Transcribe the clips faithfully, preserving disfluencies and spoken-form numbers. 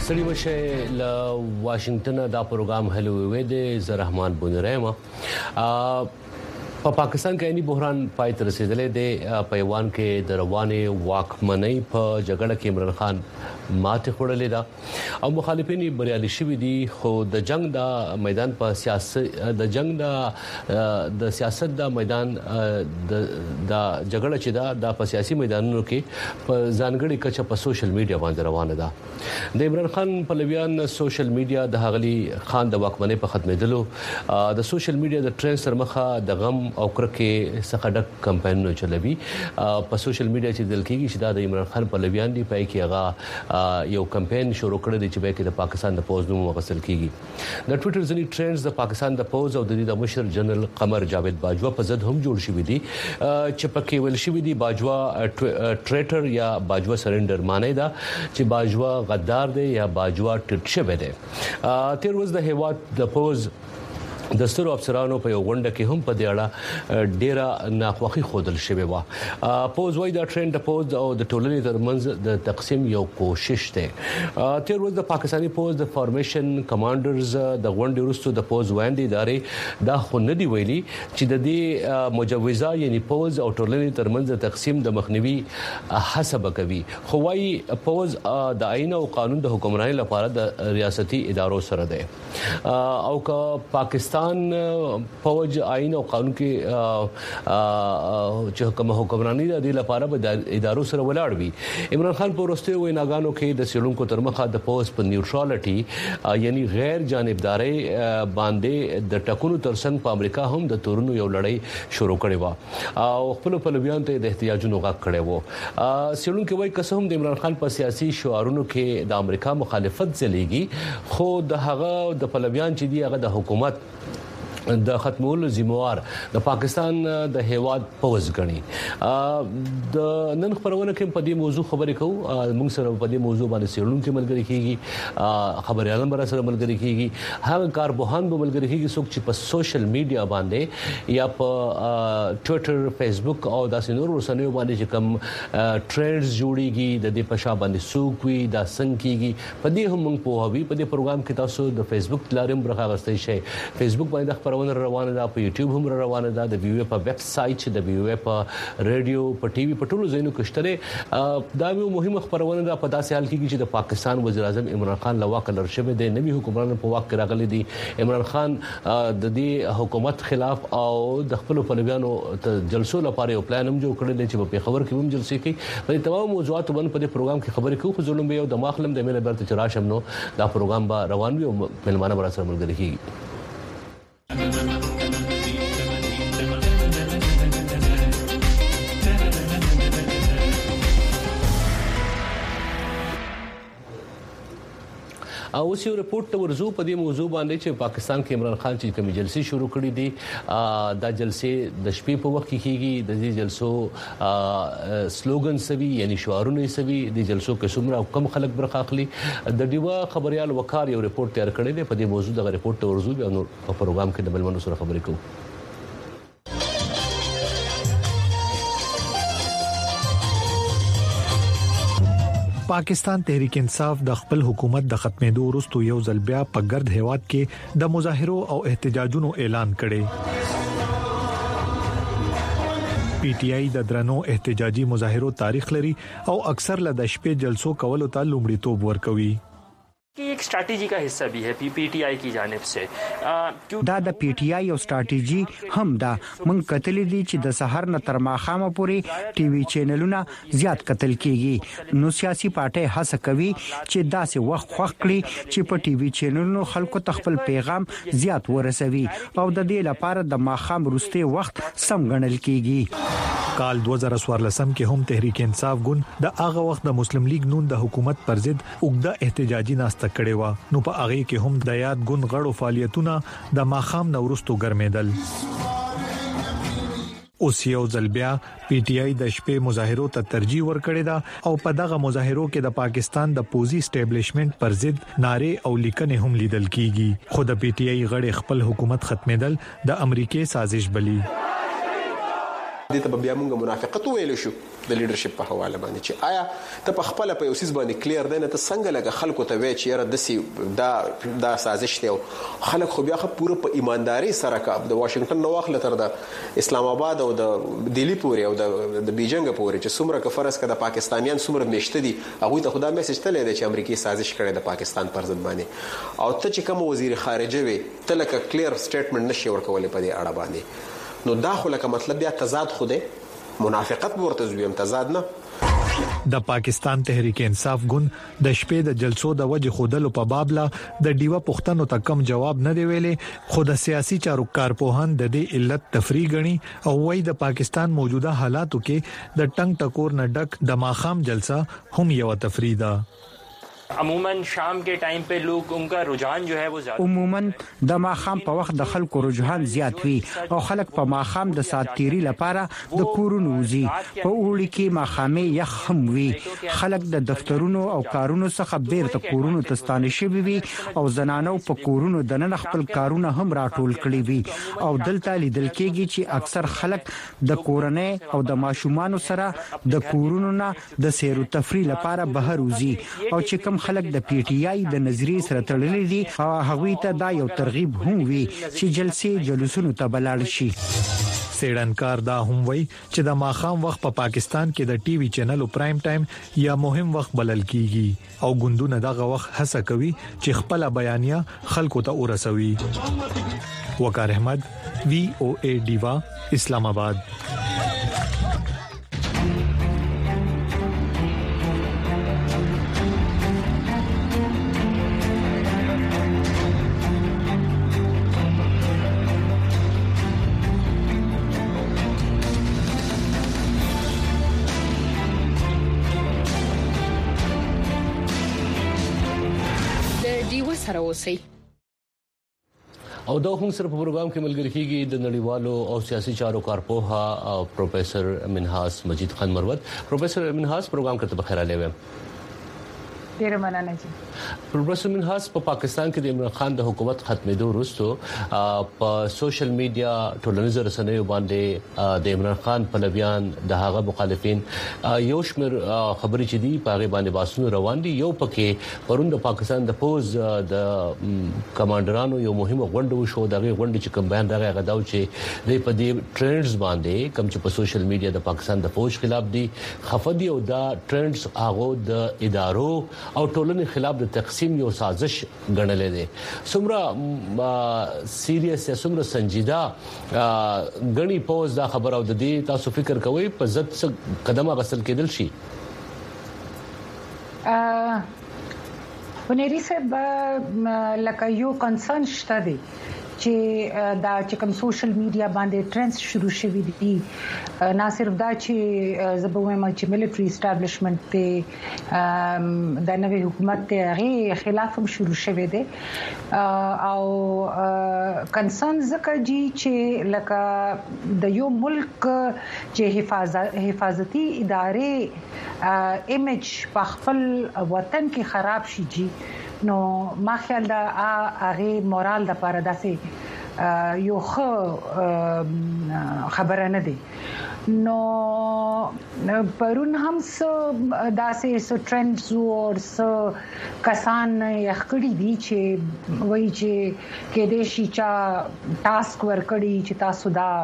سړي وشه ل واشنگټن دا پروګرام هلو وې د زرحمان بونرېما په پا پاکستان کې اني بحران پای تر رسیدلې د پیوان کې د روانې واکمنۍ په جګړه کې عمران خان ماته خړلې ده او مخالفین بریالي شوي دي خو د جنگ د میدان په سیاست د جنگ د د سیاست د میدان د جګړه چې دا د سیاسي میدانونو کې په ځانګړي کچه په سوشل میډیا باندې روانه ده د عمران خان پلویان سوشل میډیا د هغلی خان د واکمنۍ په ختمېدلو د سوشل میډیا د ټرند سره مخه د غم او کرکه څخه ډک کمپاینونه چلوي په سوشل میډیا چې دل کېږي چې دا د عمران خان پلویان دی پای کې هغه یو کمپاین شروع کړی دی چې به کې د پاکستان د پوز نوم وغسل کیږي د ټوئیټر ځنی ټرندز د پاکستان د پوز او د دې د مشر جنرال قمر جاوید باجوا په ضد هم جوړ شوی دی چې پکې ول شوی دی باجوا ټریټر یا باجوا سرندر معنی دا چې باجوا غدار دی یا باجوا ټټ شوی دی تیر ورځ د هیواد د پوز د سترو افسرانو په یو غونډه کې هم په دې اړه ډیره ناخوخي خودل شوی و پوز وای دا ټرند د پوز او د ټولنې ترمنځ د تقسیم یو کوشش دی تیر ورځ د پاکستاني پوز د فارمیشن کمانډرز د غونډې وروسته د پوز وایندې ادارې دا خو نه دی ویلي چې د دې مجوزه یعنی پوز او ټولنې ترمنځ د تقسیم د مخنیوي حساب کوي خو وای پوز د آئین او قانون د حکمرانۍ لپاره د ریاستي ادارو سره دی او که پاکستان فوج آئین او قانون کې چې کوم حکمرانی د لپاره به ادارو سره ولاړ وي عمران خان په ورسته ویناګانو کې د سیلونکو ترمخه د پوز په نیوټرالټي یعنی غیر جانبداري باندې د ټکونو ترڅنګ په امریکا هم د تورونو یو لړۍ شروع کړې و او خپل پلویان ته د احتجاجونو غږ کړي وو سیلونکو وایي قسم د عمران خان په سیاسي شعارونو کې د امریکا مخالفت ځلېږي خو د هغه د پلویان چې دی هغه د حکومت د ختمولو ذمہوار د پاکستان د هیواد پوز غني د نن خبرونه کې په دې موضوع خبرې کوو موږ سره په دې موضوع باندې سیرون کې ملګری کیږي خبريالان بر سره ملګری کیږي هغه کاربوهان به ملګری کیږي څوک چې په سوشل میډیا باندې یا په ټوئیټر فیسبوک او داسې نور رسنیو باندې چې کوم ټرندز جوړيږي د دې په شابه باندې سوق وي دا څنګه کیږي په دې هم موږ په هوی په دې پروګرام کې تاسو د فیسبوک لارم برخه غستې شي فیسبوک باندې روانه ده په یوټیوب هم روانه ده د ویو په ویب سټ د ویو په ریډیو په ټي وي په ټولو ځایونو کې شته دا یو مهمه خبرونه ده په داسې حال کې چې د پاکستان وزیر اعظم عمران خان لوا کلر شوه د نوي حکومت په واک کې راغلي دي عمران خان د دې حکومت خلاف او د خپل پلویانو جلسو لپاره یو پلان هم جوړ کړی دی چې په خبر کې هم جلسې کوي په تمام موضوعات باندې په دې پروګرام کې خبرې کوو خو ظلم به یو د ماخلم د مل برته چراشم نو دا پروګرام به روان وي او ملمانه بر سره ملګری کیږي او اوس یو رپورت ورزو په دې موضوع باندې چې پاکستان کې عمران خان چې کوم جلسې شروع کړې دي دا جلسې د شپې په وخت کې کیږي د دې جلسو سلوګن سوي یعنی شعارونه سوي د جلسو کې څومره کم خلک برخه اخلي د دیوا خبريال وقار یو رپورت تیار کړی دی په دې موضوع د رپورت ورزو به نو په پروګرام کې د بلمنو سره خبرې کوو پاکستان تحریک انصاف د خپل حکومت د ختمېدو وروسته یو ځل بیا په ګرد هیواد کې د مظاهرو او احتجاجونو اعلان کړي پی ټ آی د درنو احتجاجي مظاهرو تاریخ لري او اکثر له د شپې جلسو کولو ته لومړیتوب ورکوي कि एक स्ट्रैटेजी का हिस्सा भी है पीटीआई की जानिब से دا د پی ټ آی او स्ट्रैटेजी هم دا من کتل دي چې د سحر نه تر ماخامه پورې ټي وي چینلونه زیات قتل کیږي نو سیاسي پارټي هڅه کوي چې داسې وخت خوښ کړي چې په ټي وي چینلونو خلکو تخپل پیغام زیات ورسوي او د دې لپاره د ماخام وروسته وخت سم غنل کیږي کال دو هزار څوارلسم کې هم تحریک انصاف ګوند د هغه وخت د مسلم لیگ نون د حکومت پر ضد اوږده احتجاجي ناسته کړې و نو په هغه کې هم د یاد ګوند غړو فعالیتونه د ماخام نورستو ګرمېدل اوس یو ځل بیا پی ټ آی د شپې مظاهرو ته ترجیح ورکړې ده او په دغه مظاهرو کې د پاکستان د پوزي اسټابلیشمنت پر ضد ناره او لیکنې هم لیدل کیږي خو د پی ټ آی غړي خپل حکومت ختمېدل د امریکای سازش بلی دې ته بیا موږ منافقت ویل شو د لیډرشپ په حواله باندې چې آیا ته په خپل په اوسیس باندې کلیر دی نه ته څنګه لګه خلکو ته وی چې یاره دسي دا دا سازش دی خلک خو بیا خو پوره په ایمانداري سره کا د واشنگټن نو واخله تر د اسلام آباد او د دلی پورې او د د بیجنګ پورې چې څومره ک فرض کړه د پاکستانیان څومره مشته دي هغه ته خدا میسج تللی دی چې امریکای سازش کړي د پاکستان پر ضد باندې او ته چې کوم وزیر خارجه وي ته لکه کلیر سټیټمنټ نشي ورکولې په دې اړه باندې نو دا خو لکه مطلب بیا تضاد خوده منافقت ورته زویم تضاد نه د پاکستان تحریک انصاف ګوند د شپې د جلسو د وجه خودلو په بابلا د ډیوا پښتنو ته کم جواب نه دی ویلې خو د سیاسي چارو کارپوهان د دې علت تفریح غني او وایي د پاکستان موجوده حالاتو کې د ټنګ ټکور نه ډک د ماخام جلسه هم یو تفریح ده عموماً شام کے ټایم په لوگ انکا رجحان جو ہے وہ زیادہ عموماً د ماخام په وخت د خلکو رجحان زیات وي او خلک په ماخام د سات تیری لپاره د کورونو وزي په اوړي کې ماخامي یخ هم وي خلک د دفترونو او کارونو څخه بیرته کورونو ته ستانه شوي وي او زنانو په کورونو د نن خپل کارونه هم راټول کړي وي او دلته لیدل کېږي چې اکثر خلک د کورنۍ او د ماشومان سره د کورونو نه د سیر او تفریح لپاره بهر وزي او چې خلک د پی ټی آی د نظریې سره تړلې دي او هغوی ته دا یو ترغیب هم وي چې جلسې جلوسونو ته بلاړ شي سیډنکار دا هم وای چې د ماخام وخت په پا پاکستان کې د ټي وي چینل او پرایم ټایم یا مهم وخت بلل کیږي او ګوندونه دغه وخت هڅه کوي چې خپل بیانیه خلکو ته ورسوي وقار احمد وی او ای ډیوا اسلام آباد سره اوسئ او دا هم سره په پروګرام کې ملګری کیږي د نړیوالو او سیاسي چارو کارپوه پروفیسور منهاس مجید خان مروت پروفیسور منهاس پروګرام کې بخیر علیه ډیره مننه جی پروفیسور منهاس په پاکستان کې د عمران خان د حکومت ختمېدو وروسته په سوشل میډیا ټولنیزو رسنیو باندې د عمران خان پلویان د هغه مخالفین یو شمېر خبرې چې دی په هغه باندې باسنو روان دي یو پکې پروند پاکستان د پوز د کمانډرانو یو مهمه غونډه شو دغه غونډه چې کوم بیان دغه غداو چې د په دې ټرندز باندې کوم چې په سوشل میډیا د پاکستان د فوج خلاف دي خفدي او دا ټرندز هغه د ادارو او ټولنې خلاف د تقسیم یو سازش ګڼل دي څومره سیریس یا څومره سنجیده غني پوز دا خبر او د دې تاسو فکر کوئ په ضد څه قدم غسل کېدل شي ا ونری صاحب لکه یو کنسرن شته دي چې دا چې کوم سوشل میډیا باندې ټرندز شروع شوي دي نه صرف دا چې زبویم چې ملټری اسټابلیشمنت ته د نوې حکومت ته غي خلاف هم شروع شوي دي او کنسرن ځکه چې لکه د یو ملک چې حفاظت حفاظتي ادارې ایمیج په خپل وطن کې خراب شي جی نو ما خیال دا هغه مورال د لپاره داسې یو خبره نه دی نو پرون هم څه داسې څه ټرندز او څه کسان یخکړي دي چې وایي چې کې د شي چا ټاسک ورکړي چې تاسو دا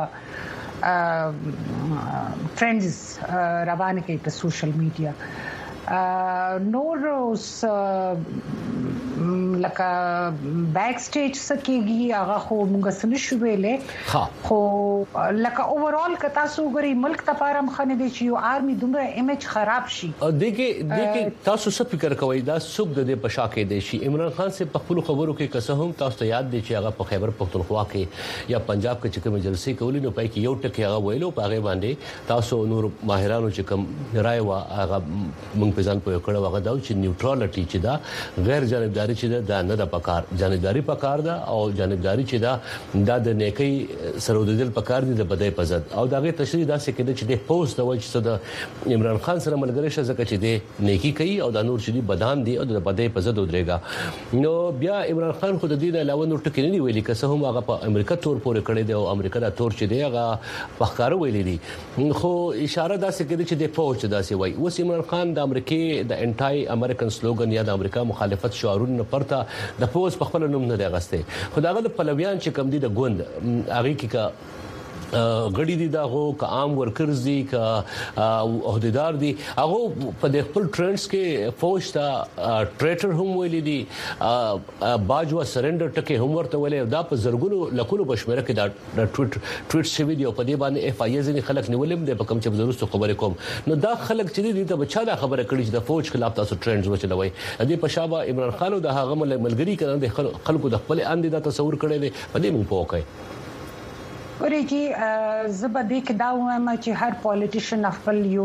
ټرندز روان کړئ په سوشل میډیا نور اوس لکه بیک سټیج سکیږي هغه خو موږ سن شو ویلې خو لکه اوورال ک تاسو غري ملک ته پارم خنه دي چې یو آرمي دومره ایمیج خراب شي دغه دغه تاسو څه فکر کوئ دا څوک د دې پشاکې دي شي عمران خان سے په خپل خبرو کې کسه هم تاسو ته یاد دي چې هغه په خیبر پختونخوا کې یا پنجاب کې چې کوم جلسې کولې نو پای کې یو ټکی هغه ویلو په هغه باندې تاسو نور ماهرانو چې کوم رائے وا هغه موږ په ځان په کړه هغه دا چې نیوټرالټي چې دا غیر جانبداري چې دا نه د پکار جانبداري پکار ده او جانبداري چې دا د نیکی سره د دل پکار دي د بدای په ضد او داغه تشریح دا څه کېده چې د پوسټ د وجه څخه د عمران خان سره ملګری شې ځکه چې د نیکی کوي او د نور چې بدان دي او د بدای په ضد ودرېګا نو بیا عمران خان خو د دې علاوه نور ټکی نه ویلي که څه هم هغه په امریکا تور پورې کړی دی او امریکا د تور چې دی هغه پخکاره ویلي دي خو اشاره دا څه کېده چې د پوسټ دا څه وایي اوس عمران خان د امریکای د انټای امریکن سلوګن یا د امریکا مخالفت شعارونه پرته د پوسټ په خپل نوم نه دی غسته خداغه د پلویان چې کم دي د ګوند هغه کې کا غړي دي دا هو ک عام ورکرز دي ک عہدیدار دي هغه په د خپل ټرندز کې فوج ته ټریټر هم ویلي دي باجوا سرندر ټکي هم ورته ویلي دا په زرګونو لکونو بشمره کې دا ټویټ ټویټ شوی دی او په دې باندې اف آی ځنی خلک نیولم دي په کوم چې ضرورت خبره کوم نو دا خلک چې دي ته بچا دا خبره کړي چې د فوج خلاف تاسو ټرندز وچلوي دې په شابه عمران خان او د هغه ملګری کړه د خلکو د خپل اند دا تصور کړي دي په دې موږ پوهکای ورېږي زبده کې دا وایم چې هر پولیټیشن خپل یو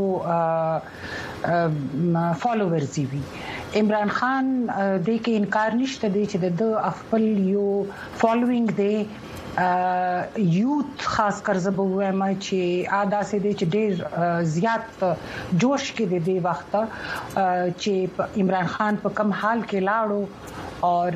فالوورز وي عمران خان د کې انکار نشته دی چې د خپل یو فالوینګ دی یوت خاص کر زبو وایم چې ادا سي دي چې ډېر زیات جوش کې دی د وخت چې عمران خان په کم حال کې لاړو اور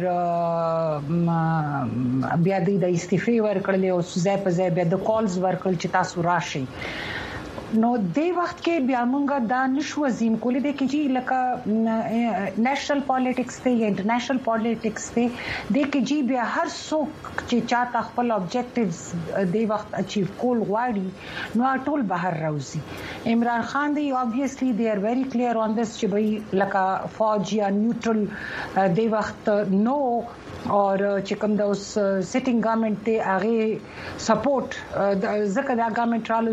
بیا د استعفا ورکړل او ځای په ځای بیا د کالز ورکړل چې تاسو راشي نو د وخت کې بیا مونږه دا نشو زم کولې د کې چې لکه نېشنل پالیټکس ته یا انټرنیشنل پالیټکس ته د کې چې بیا هر څوک چې چاته خپل objectives د وخت اچیو کول غواړي نو ټول بهر راوځي عمران خان دی obviously they are very clear on this چې به لکه فوج یا نیوټرل د وخت نو اور چې کوم د اوس سټینګ ګورنمنت ته هغه سپورټ ځکه دا ګورنمنت رالو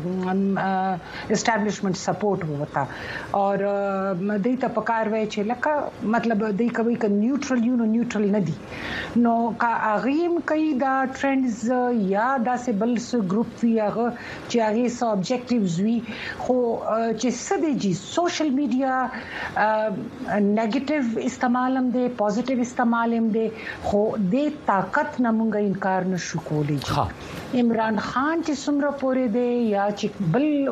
چې اسټابلیشمنت سپورټ وتا اور دې ته پکار وای چې لکه مطلب دې کوي ک نیوټرل یو نو نیوټرل نه دي نو کا اغیم کوي دا ټرندز یا دا سیبل ګروپ وی هغه چې هغه سو ابجیکټیوز وی خو چې سده جی سوشل میډیا نیگیټیو استعمالم دي پوزټیو استعمالم دي خو د طاقت نمونږه انکار نشو کولی عمران خان چې څومره پورې دی یا چې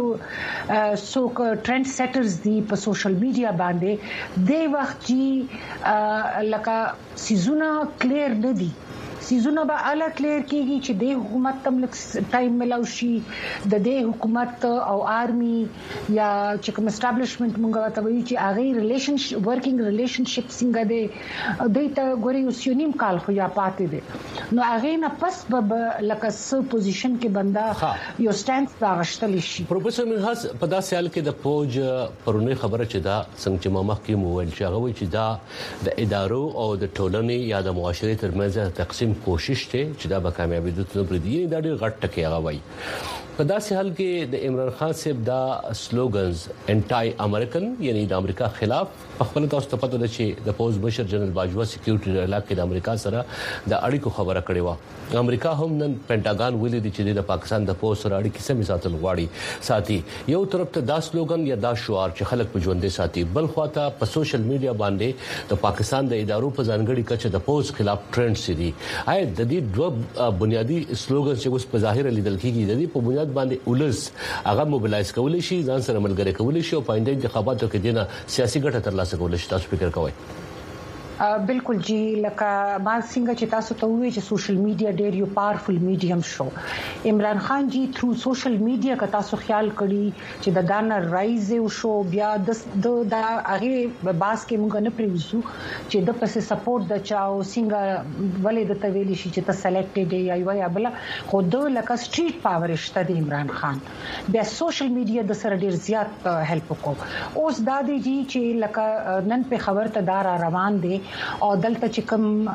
بل څوک ټرند سیټرز دی په سوشل میډیا باندې د وخت چې لکه سيزونه کلیر نه دي سيزونه به اله کلیر کیږي چې د حکومت تم ټایم ملاوي شي د دې حکومت او آرمي یا چې کوم اسټابلیشمنت مونږه ته وایي چې هغه ریلیشنشپ ورکینګ ریلیشنشپ څنګه دی د ته غوري اوسونیم کال خو یا پاتې دي نو هغه نه پس به لکه س پوزیشن کې بندا یو سټانس راغشتل شي پروفیسور منحاس په داسې حال کې د فوج پرونی خبره چې دا څنګه چې مامخ کې مو ویل چې هغه چې دا د ادارو او د ټولنې یا د معاشري ترمنځ تقسیم کوشش ته چې دا به کامیابی د تنو پر دی دا ډېر غټ ټکی هغه وای په داسې حال کې د عمران خان صاحب دا سلوګنز انټای امریکن یعنی د امریکا خلاف په خپل تاسو ته پته ده چې د پوز بشر جنرال باجوا سکیورټي علاقې د امریکا سره د اړیکو خبره کړې و امریکا هم نن پینټاګان ویلي دی چې د پاکستان د پوز سره اړیکې سمې ساتل غواړي ساتي یو طرف ته دا سلوګن یا دا شعار چې خلک په ژوندې ساتي بل خواته په سوشل میډیا باندې د پاکستان د ادارو په ځانګړي کچه د پوز خلاف ټرند سي دي آی د دې دوه بنیادی سلوګن چې اوس په ظاهر لیدل کیږي د دې په بنیاد باندې ولس هغه موبلایز کول شي ځان سره ملګری کول شي او پاینده انتخاباتو کې دینه سیاسي ګټه ترلاسه کول شي تاسو فکر کوئ بالکل جی لکه ما څنګه چې تاسو ته وایي چې سوشل میډیا ډېر یو پاورفل میډیم شو عمران خان جی تھرو سوشل میډیا کا تاسو خیال کړی چې د دانا رایز او شو بیا د د هغه باس کې مونږ نه پریوزو چې د پسې سپورټ د چاو څنګه ولې د تویل شي چې ته سلیکټډ یا یا بل خو د لکه سټریټ پاور شته د عمران خان بیا سوشل میډیا د سره ډېر زیات هیلپ وکړو اوس دا دی جی چې لکه نن په خبر ته دار روان دي او دلته چې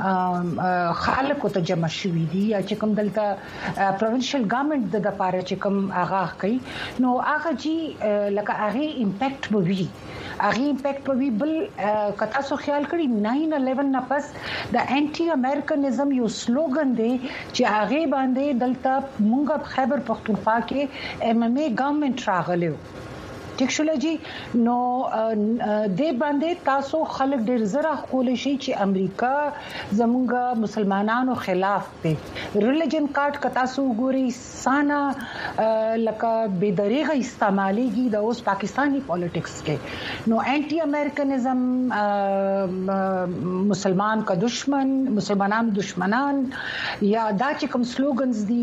کوم خلکو ته جمع شوي دي یا چې کوم دلته پروینشل ګورنمنت د لپاره چې کوم آغاز کوي نو هغه جی لکه هغه امپیکټ به وي هغه امپیکټ به وي بل کتا سو خیال کړی ناین الیون نه پس د انټي امریکانیزم یو سلوګن دی چې هغه باندې دلته مونږ خیبر پختونخوا کې ام ام ای ګورنمنت راغلو ټیک شول جی نو د باندې تاسو خلک ډیر زره خول شي چې امریکا زمونږ مسلمانانو خلاف دی ریلیجن کارت ک تاسو ګوري سانا لکه بے دریغه استعماليږي د اوس پاکستانی پالیټکس کې نو انټي امریکانزم مسلمان کا دشمن مسلمانان دشمنان یا دا چې کوم سلوګنز دي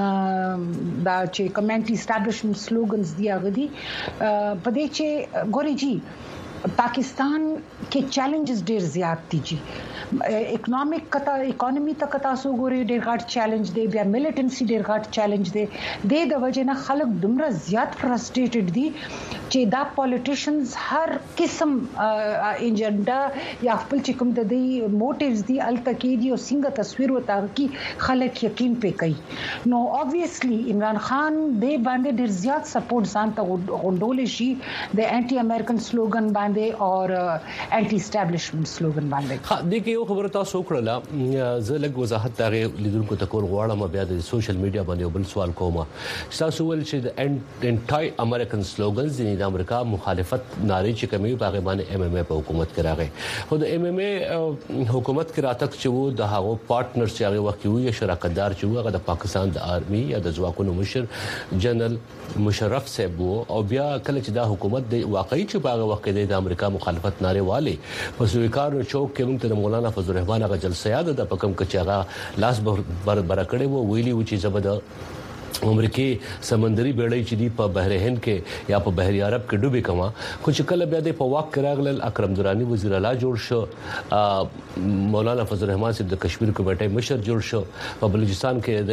دا چې کمنټي اسټابلیشمنت سلوګنز دی هغه دي په دې چې ګوري جی پاکستان کې چیلنجز ډیر زیات دي جی اکونومیک کتا اکانومي ته کتا سو ګوري ډیر غټ چیلنج دی بیا ملیټنسي ډیر غټ چیلنج دی د د وجه نه خلک دومره زیات فرستریټډ دي چې دا پالیټیشنز هر قسم ایجنډا یا خپل چې کوم د دې موټیوز دي التکی دي او څنګه تصویر وتا کی خلک یقین پې کوي نو obviously عمران خان د باندې ډیر زیات سپورټ ځان ته غونډول شي د انټي امریکن سلوګن باندې او انټي اسټابلیشمنت سلوګن باندې ها د کې یو خبره تاسو وکړه زه لږ وضاحت تاغه لیدونکو ته کول غواړم بیا د سوشل میډیا باندې بل سوال کوم تاسو ول چې د انټي امریکن سلوګنز د امریکا مخالفت ناري چې کومي په باندې ایم ایم ای په حکومت کې راغی خو د ایم ایم ای حکومت کې راتک چې وو د هغو پارټنرز چې هغه وخت یو شراکتدار چې هغه د پاکستان د آرمي یا د ځواکونو مشر جنرال مشرف صاحب او بیا کله چې د حکومت د واقعي چې په هغه وخت کې د امریکا مخالفت ناره والي په سویکارو چوک کې موږ ته مولانا فضل الرحمن هغه جلسه یاد ده په کوم کې چې هغه لاس بر بر کړي وو ویلي و چې زبده امریکای سمندري بیړۍ چې دی په بحر هند کې یا په بحر عرب کې ډوبې کما خو چې کله بیا د په واک کراغل اکرم درانی وزیر اعلی جوړ شو مولانا فضل الرحمن صاحب د کشمیر کمیټې مشر جوړ شو په بلوچستان کې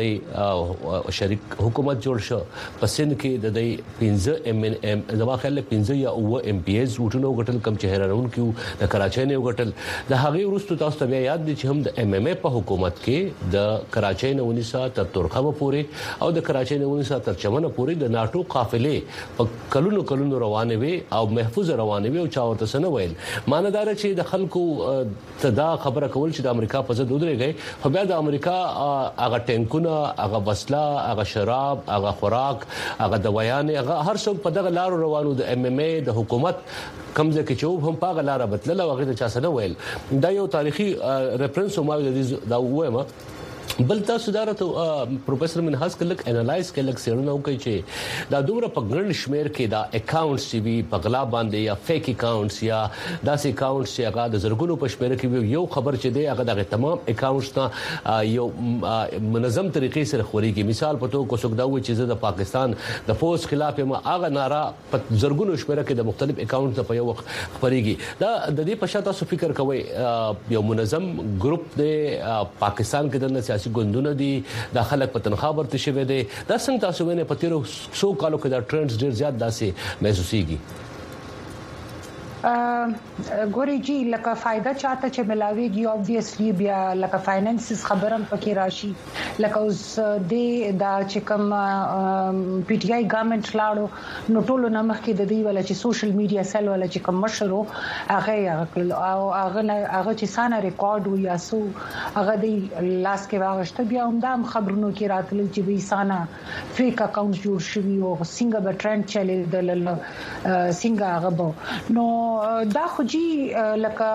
د شریک حکومت جوړ شو په سند کې د پنځه ام ان ام زما خیال پنځه یا او ام پی ایز وټونو غټل کم چهرهرون کې د کراچۍ نه غټل د هغه ورستو تاسو ته یاد دي چې هم د ام ام ای په حکومت کې د کراچۍ نه ونیسا تر تورخم پورې او د کراچۍ نه ونیسا تر چمن پورې د ناتو قافلې په کلونو کلونو روانه وي او محفوظ روانه وي او چا ورته سن ویل ماندار چې د خلکو تدا خبره کول چې د امریکا په ضد ودرېږي خو بیا د امریکا هغه ټینکونه هغه وسله هغه شراب هغه خوراک هغه دوايان هغه هر څوک په دغه لارو روانو د ام ام ای د حکومت کمزه کې چوب هم پاغه لار بدلله وغه چا سن ویل دا یو تاریخي ریفرنس او ما دا وایم بل تاسو دارته پروفیسور منحاس کلک انالایز کلک سیرونه کوي چې دا دومره په ګرن شمیر کې دا اکاونټس چې وی په غلا باندې یا فیک اکاونټس یا داسې اکاونټس چې هغه د زرګونو په شمیر کې یو خبر چې دی هغه د تمام اکاونټس ته یو منظم طریقې سره خوريږي مثال په تو کو څوک دا و چې د پاکستان د فوج خلاف ما هغه نارا په زرګونو شمیر کې د مختلف اکاونټ په یو وخت خوريږي دا د دې په شاته تاسو فکر کوئ یو منظم ګروپ دی پاکستان کې د سیاسي ګوندونه دي د خلک په تنخوا ورته شوی دی دا څنګه تاسو وینئ په تیرو څو کالو کې دا ټرندز ډیر زیات داسې محسوسيږي ګوري جی لکه فائدہ چاته چې ملاويږي obviously بیا لکه فاینانسز خبرم پکې راشي لکه اوس د دا چې کوم پی ټ آی ګورنمنت لاړو نو ټولو نمخ کې د دې ولا چې سوشل میډیا سیل ولا چې کوم مشرو هغه او هغه هغه چې سانه ریکارډ و یا سو هغه د لاس کې واغشته بیا هم د خبرونو کې راتل چې به سانه فیک اکاونټ جوړ شوی او څنګه به ټرند چلی د څنګه هغه نو دا خو جی لکه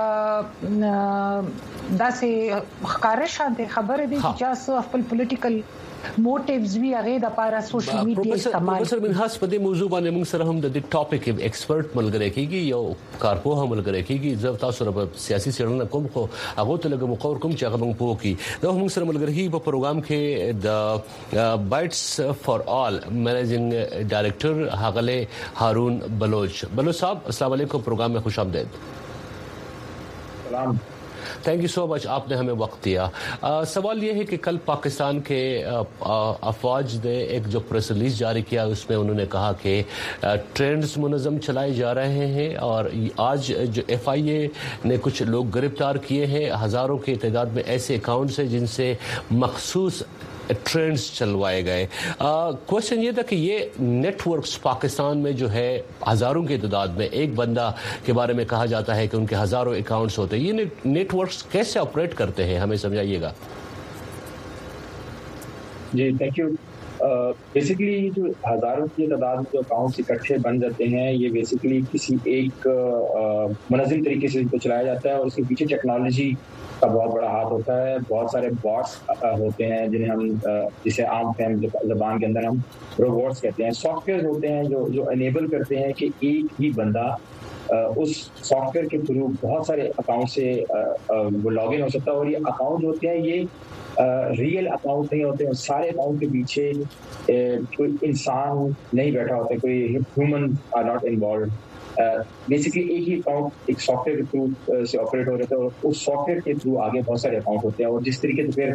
دا سه خارش شانته خبره دي چې خپل پولیټیکل موټیوز وی هغه د پاره سوشل میډیا استعمال پروفیسور منحاس په دې موضوع باندې موږ سره هم د دې ټاپک ایکسپرت ملګری کیږي یو کارپو هم ملګری کیږي زه تاسو سره په سیاسي څېړنه کوم خو هغه ته لګم مقور کوم چې هغه موږ پوه کی دا موږ سره ملګری په پروګرام کې د بایټس فار آل منیجینګ ډایریکټر هغه هارون بلوچ بلوچ صاحب السلام علیکم پروگرام میں خوش آمدید سلام थैंक यू सो मच आपने हमें वक्त दिया आ, सवाल ये है कि कल पाकिस्तान के अफवाज ने एक जो प्रेस रिलीज जारी किया उसमें उन्होंने कहा कि ट्रेंड्स मुनज़्ज़म चलाए जा रहे हैं और आज जो एफ आई ए ने कुछ लोग गिरफ्तार किए हैं हज़ारों की तादाद में ऐसे अकाउंट्स हैं जिनसे मखसूस ट्रेंड्स चलवाए गए। क्वेश्चन ये था कि ये नेटवर्क्स पाकिस्तान में जो है हज़ारों की तादाद में एक बंदा के बारे में कहा जाता है कि उनके हज़ारों अकाउंट्स होते हैं, ये नेटवर्क्स कैसे ऑपरेट करते हैं हमें समझाइएगा। जी thank you. بیسکلی جو ہزاروں کی تعداد میں جو اکاؤنٹس اکٹھے بن جاتے ہیں یہ بیسکلی کسی ایک منظم طریقے سے ان کو چلایا جاتا ہے اور اس کے پیچھے ٹیکنالوجی کا بہت بڑا ہاتھ ہوتا ہے. بہت سارے باٹس ہوتے ہیں جنہیں ہم جسے عام فہم زبان کے اندر ہم روبوٹس کہتے ہیں. سافٹ ویئر ہوتے ہیں جو جو انیبل کرتے ہیں کہ ایک ہی بندہ اس سافٹ ویئر کے تھرو بہت سارے اکاؤنٹ سے وہ لاگ ان ہو سکتا ہے. اور یہ اکاؤنٹ ہوتے ہیں یہ ریئل اکاؤنٹ نہیں ہوتے ہیں. سارے اکاؤنٹ کے پیچھے کوئی انسان نہیں بیٹھا ہوتا, کوئی ہیومن آر ناٹ انوالوڈ. بیسکلی ایک ہی اکاؤنٹ ایک سافٹ ویئر کے تھرو سے آپریٹ ہو رہے تھے اور اس سافٹ ویئر کے تھرو آگے بہت سارے اکاؤنٹ ہوتے ہیں. اور جس طریقے سے پھر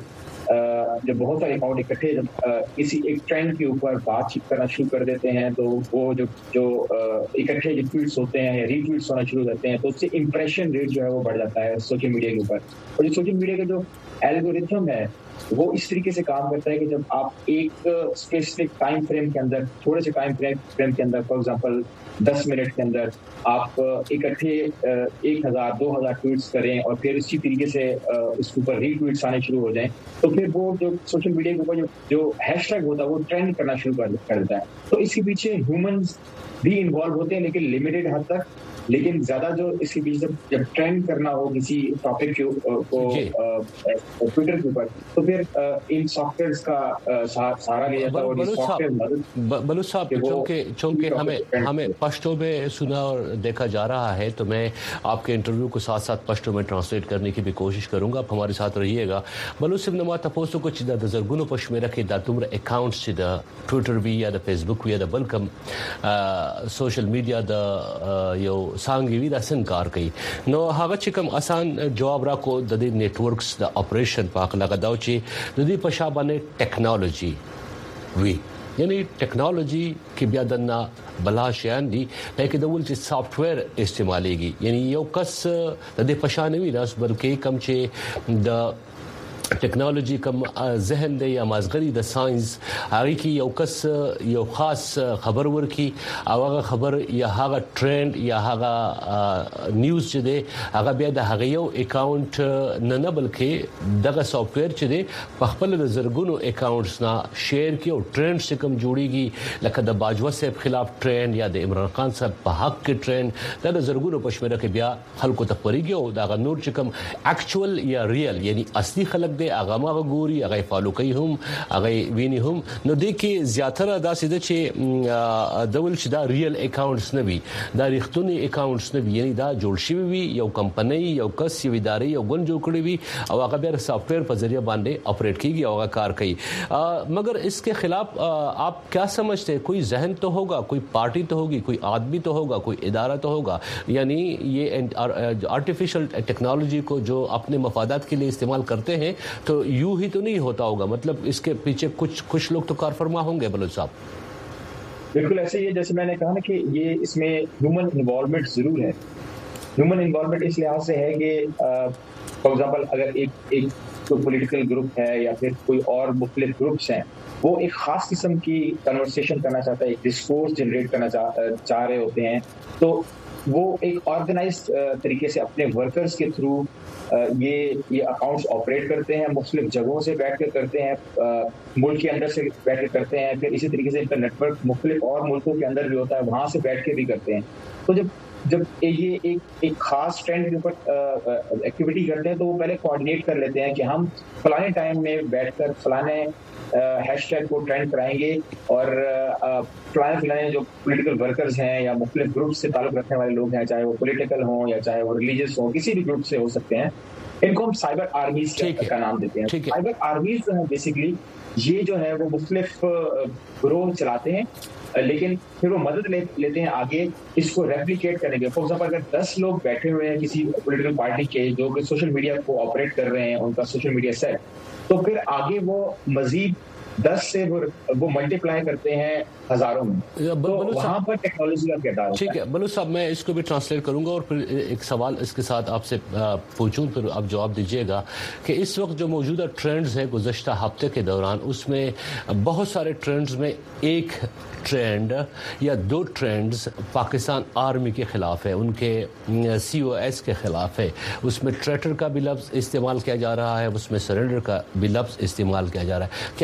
جب بہت سارے اکاؤنٹ اکٹھے جب کسی ایک ٹرینڈ کے اوپر بات چیت کرنا شروع کر دیتے ہیں تو وہ جو جو اکٹھے جو ٹویٹس ہوتے ہیں یا ری ٹویٹس ہونا شروع کرتے ہیں تو اس سے امپریشن ریٹ جو ہے وہ بڑھ جاتا ہے سوشل میڈیا کے اوپر. اور جو سوشل میڈیا کا جو الگورتھم ہے وہ اس طریقے سے کام کرتا ہے کہ جب آپ ایک اسپیسیفک ٹائم فریم کے اندر تھوڑے سے ٹائم فریم کے اندر فار ایگزامپل دس منٹ کے اندر آپ اکٹھے ایک ہزار دو ہزار ٹویٹس کریں اور پھر اسی طریقے سے اس کے اوپر ری ٹویٹس آنے شروع ہو جائیں تو پھر وہ جو سوشل میڈیا کے اوپر جو جو ہیش ٹیگ ہوتا ہے وہ ٹرینڈ کرنا شروع کر دیتا ہے. تو اس کے پیچھے ہیومنز بھی انوالو ہوتے ہیں لیکن لمیٹڈ حد تک. لیکن زیادہ جو اس کے بیچ جب ٹرینڈ کرنا ہو کسی ٹاپک کو ٹویٹر کے اوپر تو پھر ان سافٹ ویئرس کا سہارا لیا جاتا ہے. اور سافٹ ویئر بلوچ صاحب چونکہ چونکہ ہمیں ہمیں پشتو میں سنا اور دیکھا جا رہا ہے تو میں آپ کے انٹرویو کو ساتھ ساتھ پشتو میں ٹرانسلیٹ کرنے کی بھی کوشش کروں گا. آپ ہمارے ساتھ رہیے گا. بلوچ صاحب نما تپوسو کو چدا د زرګونو پښمنه کې دا تمره اکاؤنټس چې د ټویټر وی یا د فیسبوک وی یا د بلکم سوشل میډیا د یو سانګي وی دا څنګه کار کوي نو هغه چې کوم آسان جواب را کو د دې نیټورکس د اپریشن پاک لګاو چې د دې په شابهه ټیکنالوژي وی یعنی ټیکنالوژي کې بیا دنا بلا شیان دي لکه د ول چې سافټ ویر استعمالېږي یعنی یو کس د دې پښانه وی راس بلکې کم چې د ټیکنالوژي کم ذهن دی یا مازغری د ساينس هغه کې یو کس یو خاص خبر ورکي او هغه خبر یا هغه ټرند یا هغه نیوز چې دی هغه بیا د هغه یو اکاؤنٹ نه نه بلکې دغه سافټ ویر چې دی په خپل د زرګونو اکاؤنټس نه شیر کی او ټرند چې کوم جوړیږي لکه د باجوه صاحب خلاف ټرند یا د عمران خان صاحب په حق کې ټرند دا د زرګونو پښمنه کې بیا خلکو ته پریږي او دا نور چې کوم اکچوال یا ریل یعنی اصلي خلک دی هغه ما ګوري هغه فالو کوي هم هغه ویني هم نو د کې زیاتره داسې ده چې دول چې دا ریل اکاؤنټس نه وي دا ریښتونی اکاؤنټس نه وي یعنی دا جوړ شوی وي یو کمپنی یو کس یو ادارې یو ګوند جوړ کړی وي او هغه بیا سافټ ویر په ذریعہ باندې اپریټ کیږي او هغه کار کوي. مگر اس کے خلاف آپ کیا سمجھتے ہیں کوئی ذہن تو ہوگا کوئی پارٹی تو ہوگی کوئی آدمی تو ہوگا کوئی ادارہ تو ہوگا یعنی یہ آرٹیفیشل ٹیکنالوجی کو جو اپنے مفادات کے لیے استعمال کرتے ہیں تو یوں ہی تو نہیں ہوتا ہوگا مطلب اس کے پیچھے کچھ کچھ لوگ تو کار فرما ہوں گے. بلوچ صاحب بالکل ایسے ہی ہے جیسے میں نے کہا نا کہ یہ اس میں ہیومن انوالومنٹ ضرور ہے. ہیومن انوالومنٹ اس لحاظ سے ہے کہ فار ایگزامپل اگر ایک ایک کوئی پولیٹیکل گروپ ہے یا پھر کوئی اور مختلف گروپس ہیں وہ ایک خاص قسم کی کنورسیشن کرنا چاہتا ہے ایک ڈسکورس جنریٹ کرنا چاہ رہے ہوتے ہیں تو وہ ایک آرگنائز طریقے سے اپنے ورکرز کے تھرو یہ یہ اکاؤنٹس آپریٹ کرتے ہیں مختلف جگہوں سے بیٹھ کر کرتے ہیں ملک کے اندر سے بیٹھ کر کرتے ہیں پھر اسی طریقے سے ان کا نیٹ ورک مختلف اور ملکوں کے اندر بھی ہوتا ہے وہاں سے بیٹھ کے بھی کرتے ہیں. تو جب جب یہ ایک ایک خاص ٹرینڈ کے اوپر ایکٹیویٹی کرتے ہیں تو وہ پہلے کوآرڈینیٹ کر لیتے ہیں کہ ہم فلانے ٹائم میں بیٹھ کر فلانے ہیش ٹیگ کو ٹرینڈ کرائیں گے اور فلانے فلانے جو پولیٹیکل ورکرز ہیں یا مختلف گروپ سے تعلق رکھنے والے لوگ ہیں چاہے وہ پولیٹیکل ہوں یا چاہے وہ ریلیجیس ہوں کسی بھی گروپ سے ہو سکتے ہیں ان کو ہم سائبر آرمیز کا نام دیتے ہیں. سائبر آرمیز جو ہیں بیسیکلی یہ جو ہے وہ مختلف گروہ چلاتے ہیں لیکن پھر وہ مدد لیتے ہیں آگے اس کو ریپلیکیٹ کرنے کے. فار ایگزامپل اگر دس لوگ بیٹھے ہوئے ہیں کسی پولیٹیکل پارٹی کے جو کہ سوشل میڈیا کو آپریٹ کر رہے ہیں ان کا سوشل میڈیا سیٹ تو پھر آگے وہ مزید دس سے وہ ملٹیپلائی کرتے ہیں ہزاروں میں. تو وہاں پر ٹیکنالوجی کا کردار. ٹھیک ہے بلوچ صاحب میں اس کو بھی ٹرانسلیٹ کروں گا اور پھر ایک سوال اس کے ساتھ آپ سے پوچھوں پھر آپ جواب دیجیے گا کہ اس وقت جو موجودہ ٹرینڈز ہیں گزشتہ ہفتے کے دوران اس میں بہت سارے ٹرینڈز میں ایک ٹرینڈ یا دو ٹرینڈز پاکستان آرمی کے خلاف ہے ان کے سی او ایس کے خلاف ہے. اس میں ٹریٹر کا بھی لفظ استعمال کیا جا رہا ہے اس میں سرنڈر کا بھی لفظ استعمال کیا جا رہا ہے. کیا یہ لوگ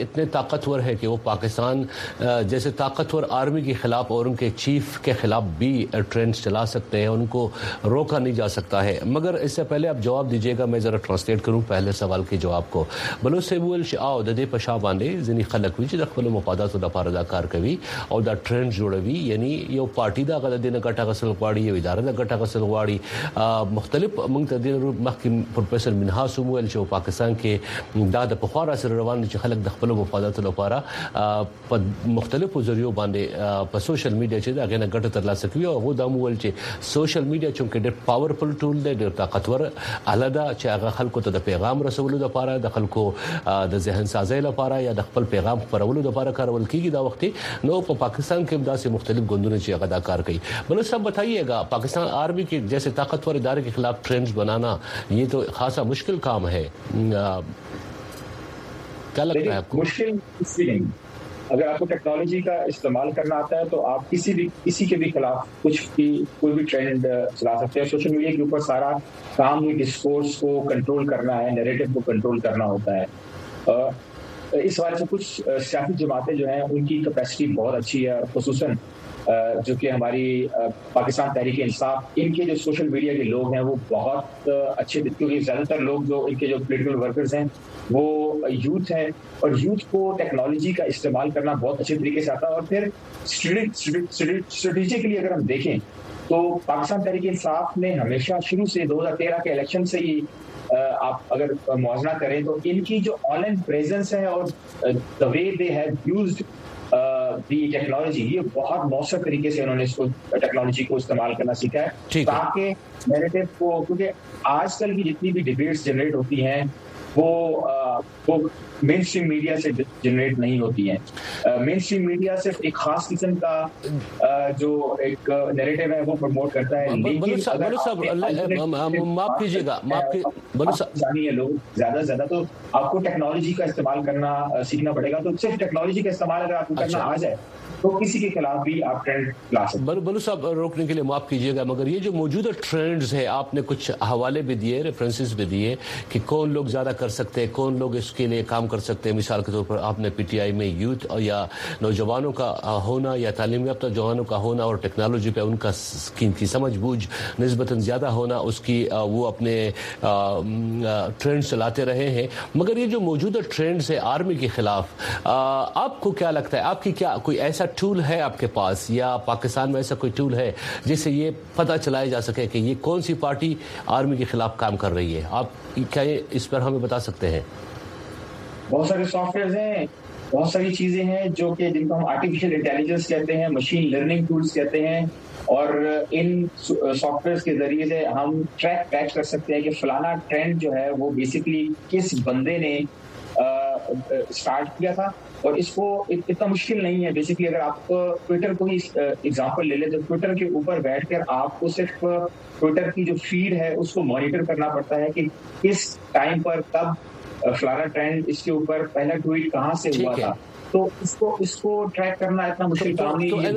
اتنے طاقتور ہے کہ وہ پاکستان جیسے طاقتور آرمی کے خلاف اور ان کے چیف کے خلاف بھی ٹرینڈز چلا سکتے ہیں, ان کو روکا نہیں جا سکتا ہے. مگر اس سے پہلے آپ جواب دیجیے گا, میں ذرا ٹرانسلیٹ کروں پہلے سوال کے جواب کو. بلوچ سے ویل شاو د دې په شا باندې ځینې خلک وي چې د خپل مفاداتو لپاره دا کار کوي او دا ټرینډ جوړوي, یعنی یو پارټي دا غل دینه ګټه غسل غواړي, یو اداره دا ګټه غسل غواړي. مختلف موږ ته د مخکې پروفیسور منهاس ویل چې پاکستان کې دا د پخواره سره روان دي چې خلک د خپل مفاداتو لپاره په مختلفو ذریعو باندې په سوشل میډیا چې دا غنه ګټه ترلاسه کوي. او هغه دا ویل چې سوشل میډیا چې ډېر پاورفل ټول دی, ډېر طاقتور آله ده چې هغه خلکو ته د پیغام رسولو لپاره, د خلکو د ذهن سازۍ لپاره یا د خپل پیغام خپرولو لپاره کارول کیږي. دا وخت نو په پاکستان کې داسې مختلف ګوندونه چې هغه دا کار کوي. بلکہ سب بتائیے گا, پاکستان آرمی کے جیسے طاقتور ادارے کے خلاف ٹرینڈز بنانا یہ تو خاصا مشکل کام ہے, کیا لگتا ہے آپ کو؟ مشکل اس لیے نہیں, اگر آپ کو ٹیکنالوجی کا استعمال کرنا آتا ہے تو آپ کسی بھی کسی کے بھی خلاف کچھ بھی کوئی بھی ٹرینڈ چلا سکتے ہیں. سوشل میڈیا کے اوپر سارا کام ہی ڈسکورس کو کنٹرول کرنا ہے, نیریٹو کو کنٹرول کرنا ہوتا ہے. اس حوالے سے کچھ سیاسی جماعتیں جو ہیں ان کی کیپیسٹی بہت اچھی ہے, خصوصاً جو کہ ہماری پاکستان تحریک انصاف, ان کے جو سوشل میڈیا کے لوگ ہیں وہ بہت اچھے, کیونکہ زیادہ تر لوگ جو ان کے جو پولیٹیکل ورکرز ہیں وہ یوتھ ہیں, اور یوتھ کو ٹیکنالوجی کا استعمال کرنا بہت اچھے طریقے سے آتا ہے. اور پھر اسٹریٹجیکلی اگر ہم دیکھیں تو پاکستان تحریک انصاف نے ہمیشہ شروع سے دو ہزار تیرہ کے الیکشن سے ہی آپ اگر موازنہ کریں تو ان کی جو آن لائن پریزنس ہے اور دا وے دے ہیو یوزڈ دی ٹیکنالوجی, یہ بہت مؤثر طریقے سے انہوں نے اس کو ٹیکنالوجی کو استعمال کرنا سیکھا ہے تاکہ نیریٹو کو, کیونکہ آج کل کی جتنی بھی ڈبیٹس جنریٹ ہوتی ہیں وہ وہ مین اسٹریم میڈیا سے جنریٹ نہیں ہوتی ہیں. مین اسٹریم میڈیا صرف ایک خاص قسم کا جو ایک نیریٹو ہے وہ پروموٹ کرتا ہے, لیکن معاف کیجیے گا جانیے لوگ زیادہ سے زیادہ تو آپ کو ٹیکنالوجی کا استعمال کرنا سیکھنا پڑے گا. تو صرف ٹیکنالوجی کا استعمال اگر آپ کو کرنا آ جائے تو کسی کے خلاف بھی آپ ٹرینڈ لا سکتے ہیں. بلو صاحب روکنے کے لیے معاف کیجیے گا, مگر یہ جو موجودہ ٹرینڈز ہے آپ نے کچھ حوالے بھی دیے, ریفرنسز بھی دیے کہ کون لوگ زیادہ کر سکتے ہیں, کون لوگ اس کے لیے کام کر سکتے ہیں. مثال کے طور پر آپ نے پی ٹی آئی میں یوتھ یا نوجوانوں کا ہونا یا تعلیم یافتہ جوانوں کا ہونا اور ٹیکنالوجی پہ ان کا کی سمجھ بوجھ نسبتاً زیادہ ہونا, اس کی وہ اپنے ٹرینڈ چلاتے رہے ہیں. مگر یہ جو موجودہ ٹرینڈز ہے آرمی کے خلاف, آپ کو کیا لگتا ہے, آپ کی کیا کوئی ایسا ٹول ہے آپ کے پاس, یا پاکستان میں ایسا کوئی ٹول ہے جس سے یہ پتہ چلایا جا سکے کہ یہ کون سی پارٹی آرمی کے خلاف کام کر رہی ہے؟ آپ کیا اس پر ہمیں بتا سکتے ہیں؟ بہت سارے سافٹ ویئرز ہیں, بہت ساری چیزیں ہیں جو کہ جن کو ہم آرٹیفیشیل انٹیلیجنس کہتے ہیں, مشین لرننگ ٹولز کہتے ہیں, اور ان سافٹ ویئرز کے ذریعے سے ہم ٹریک ٹریک کر سکتے ہیں کہ فلانا ٹرینڈ جو ہے وہ بیسکلی کس بندے نے اسٹارٹ کیا تھا. اور اس کو اتنا مشکل نہیں ہے. بیسکلی اگر آپ ٹویٹر کو ہی ایگزامپل لے لیں تو ٹویٹر کے اوپر بیٹھ کر آپ کو صرف ٹویٹر کی جو فیڈ ہے اس کو مانیٹر کرنا پڑتا ہے کہ کس ٹائم پر کب فلانا ٹرینڈ اس کے اوپر پہلا ٹویٹ کہاں سے ہوا تھا. تو اس کو اس کو ٹریک کرنا اتنا مشکل کام نہیں ہے.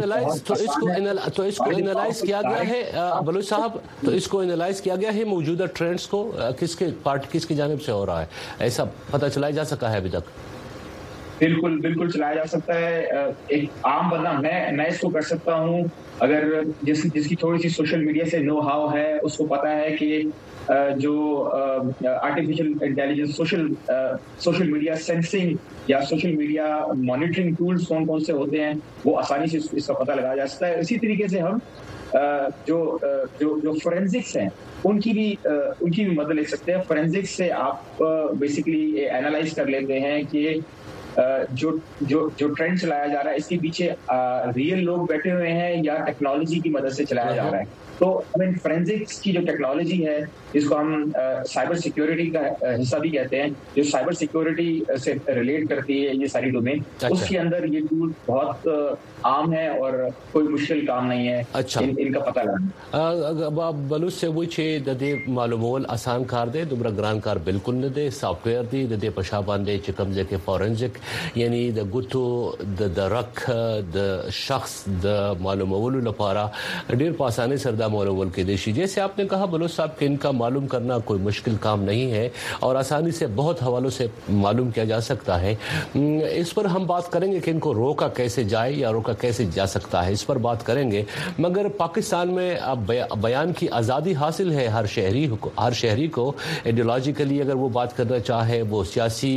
تو اس کو انالائز کیا گیا ہے بلوچ صاحب, تو اس کو انالائز کیا گیا ہے موجودہ ٹرینڈز کو کس کے پارٹ کس کی جانب سے ہو رہا ہے, ایسا پتہ چلایا جا سکا ہے ابھی تک؟ بالکل بالکل چلایا جا سکتا ہے. ایک عام بندہ میں میں اس کو کر سکتا ہوں اگر جس جس کی تھوڑی سی سوشل میڈیا سے نو ہاؤ ہے, اس کو پتا ہے کہ جو آرٹیفیشیل انٹیلیجنس سوشل سوشل میڈیا سینسنگ یا سوشل میڈیا مانیٹرنگ ٹولز کون کون سے ہوتے ہیں وہ آسانی سے اس کا پتہ لگایا جا سکتا ہے. اسی طریقے سے ہم جو جو جو فورینزکس ہیں ان کی بھی ان کی بھی مدد لے سکتے ہیں. فورینزکس سے آپ بیسکلی اینالائز کر لیتے ہیں کہ جو جو جو ٹرینڈ چلایا جا رہا ہے اس کے پیچھے ریئل لوگ بیٹھے ہوئے ہیں یا ٹیکنالوجی کی مدد سے چلایا جا رہا ہے. تو ہمیں فورینزکس کی جو ٹیکنالوجی ہے جس کو ہم سائبر سیکیورٹی کا حصہ بھی کہتے ہیں, جو سائبر سیکیورٹی سے ریلیٹ کرتی ہے یہ ساری ڈومین, اس کے اندر یہ ٹول بہت عام ہے اور کوئی مشکل کام نہیں ہے اچھا ان کا پتہ لگانا. بلوچ سے وہ چې د دې معلومول آسان کار دی, دومره ګران کار بالکل نه دی. سافټویر دی د دې په شا باندې چې کوم ځای کې فورنزیک یعنی د ګوتو د درک د شخص د معلومولو لپاره ډیر په اسانۍ سره دا معلومول کېدای شي. جیسے آپ نے کہا بلوچ صاحب کہ ان کا معلوم کرنا کوئی مشکل کام نہیں ہے اور آسانی سے بہت حوالوں سے معلوم کیا جا سکتا ہے. اس پر ہم بات کریں گے کہ ان کو روکا کیسے جائے یا روکا کیسے جا سکتا ہے, اس پر بات کریں گے. مگر پاکستان میں اب بیان کی آزادی حاصل ہے ہر شہری کو, ہر شہری کو ایڈیولوجیکلی اگر وہ بات کرنا چاہے, وہ سیاسی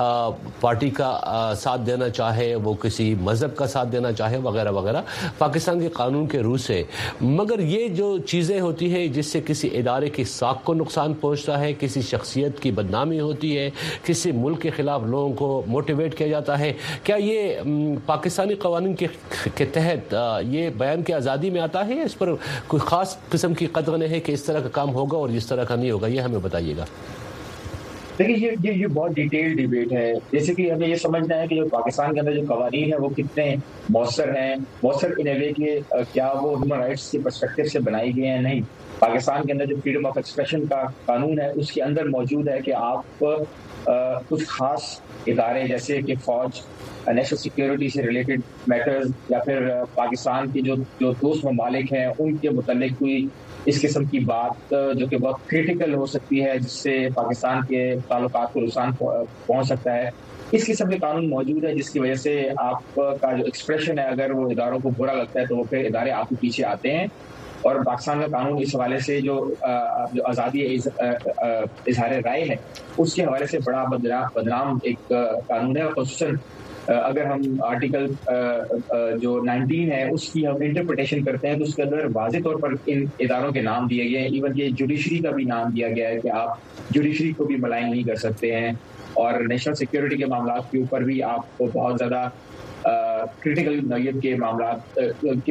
پارٹی کا ساتھ دینا چاہے, وہ کسی مذہب کا ساتھ دینا چاہے وغیرہ وغیرہ پاکستان کے قانون کے روح سے. مگر یہ جو چیزیں ہوتی ہیں جس سے کسی ادارے کی ساکھ کو نقصان پہنچتا ہے, کسی شخصیت کی بدنامی ہوتی ہے, کسی ملک کے خلاف لوگوں کو موٹیویٹ کیا جاتا ہے, کیا یہ پاکستانی قوانین کے تحت یہ بیان کی آزادی میں آتا ہے؟ اس پر کوئی خاص قسم کی قدغن ہے کہ اس طرح کا کام ہوگا اور اس طرح کا نہیں ہوگا, یہ ہمیں بتائیے گا. دیکھیے یہ یہ بہت ڈیٹیل ڈیبیٹ ہے. جیسے کہ ہمیں یہ سمجھنا ہے کہ جو پاکستان کے اندر جو قوانین ہیں وہ کتنے مؤثر ہیں, مؤثر ان اے وے کہ کیا وہ ہیومن رائٹس کے پرسپیکٹو سے بنائی گئی ہیں. نہیں, پاکستان کے اندر جو فریڈم آف ایکسپریشن کا قانون ہے اس کے اندر موجود ہے کہ آپ کچھ خاص ادارے جیسے کہ فوج, نیشنل سیکیورٹی سے ریلیٹڈ میٹرز یا پھر پاکستان کے جو جو دوست ممالک ہیں ان کے متعلق کوئی اس قسم کی بات جو کہ بہت کریٹیکل ہو سکتی ہے جس سے پاکستان کے تعلقات کو نقصان پہنچ سکتا ہے, اس قسم کے قانون موجود ہے جس کی وجہ سے آپ کا جو ایکسپریشن ہے اگر وہ اداروں کو برا لگتا ہے تو وہ پھر ادارے آپ کے پیچھے آتے ہیں. اور پاکستان کا قانون اس حوالے سے جو جو آزادی اظہار رائے ہے اس کے حوالے سے بڑا بدنام ایک قانون ہے. خصوصاً اگر ہم آرٹیکل جو نائنٹین ہے اس کی ہم انٹرپریٹیشن کرتے ہیں تو اس کے اندر واضح طور پر ان اداروں کے نام دیے گئے ہیں. ایون کہ جوڈیشری کا بھی نام دیا گیا ہے کہ آپ جوڈیشری کو بھی ملائن نہیں کر سکتے ہیں, اور نیشنل سیکیورٹی کے معاملات کے اوپر بھی آپ کو بہت زیادہ کرٹیکل نوعیت کے معاملات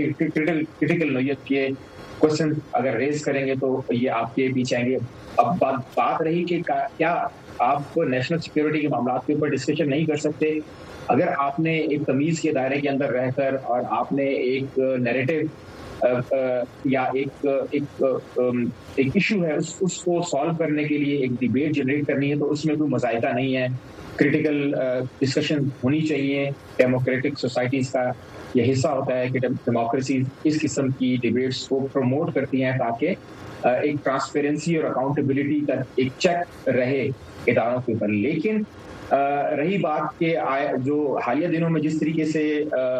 کرٹیکل نوعیت کے کوشچن اگر ریز کریں گے تو یہ آپ کے پیچھے آئیں گے. اب بات بات رہی کہ کیا آپ نیشنل سیکیورٹی کے معاملات کے اوپر ڈسکشن نہیں کر سکتے. اگر آپ نے ایک تمیز کے دائرے کے اندر رہ کر اور آپ نے ایک نیریٹو یا ایک ایک ایک ایشو ہے اس اس کو سالو کرنے کے لیے ایک ڈیبیٹ جنریٹ کرنی ہے تو اس میں کوئی مذائقہ نہیں ہے. کریٹیکل ڈسکشن ہونی چاہیے. ڈیموکریٹک سوسائٹیز کا یہ حصہ ہوتا ہے کہ ڈیموکریسی اس قسم کی ڈیبیٹس کو پروموٹ کرتی ہیں تاکہ ایک ٹرانسپیرنسی اور اکاؤنٹیبلٹی کا ایک چیک رہے اداروں کے اوپر. لیکن رہی بات کہ جو حالیہ دنوں میں جس طریقے سے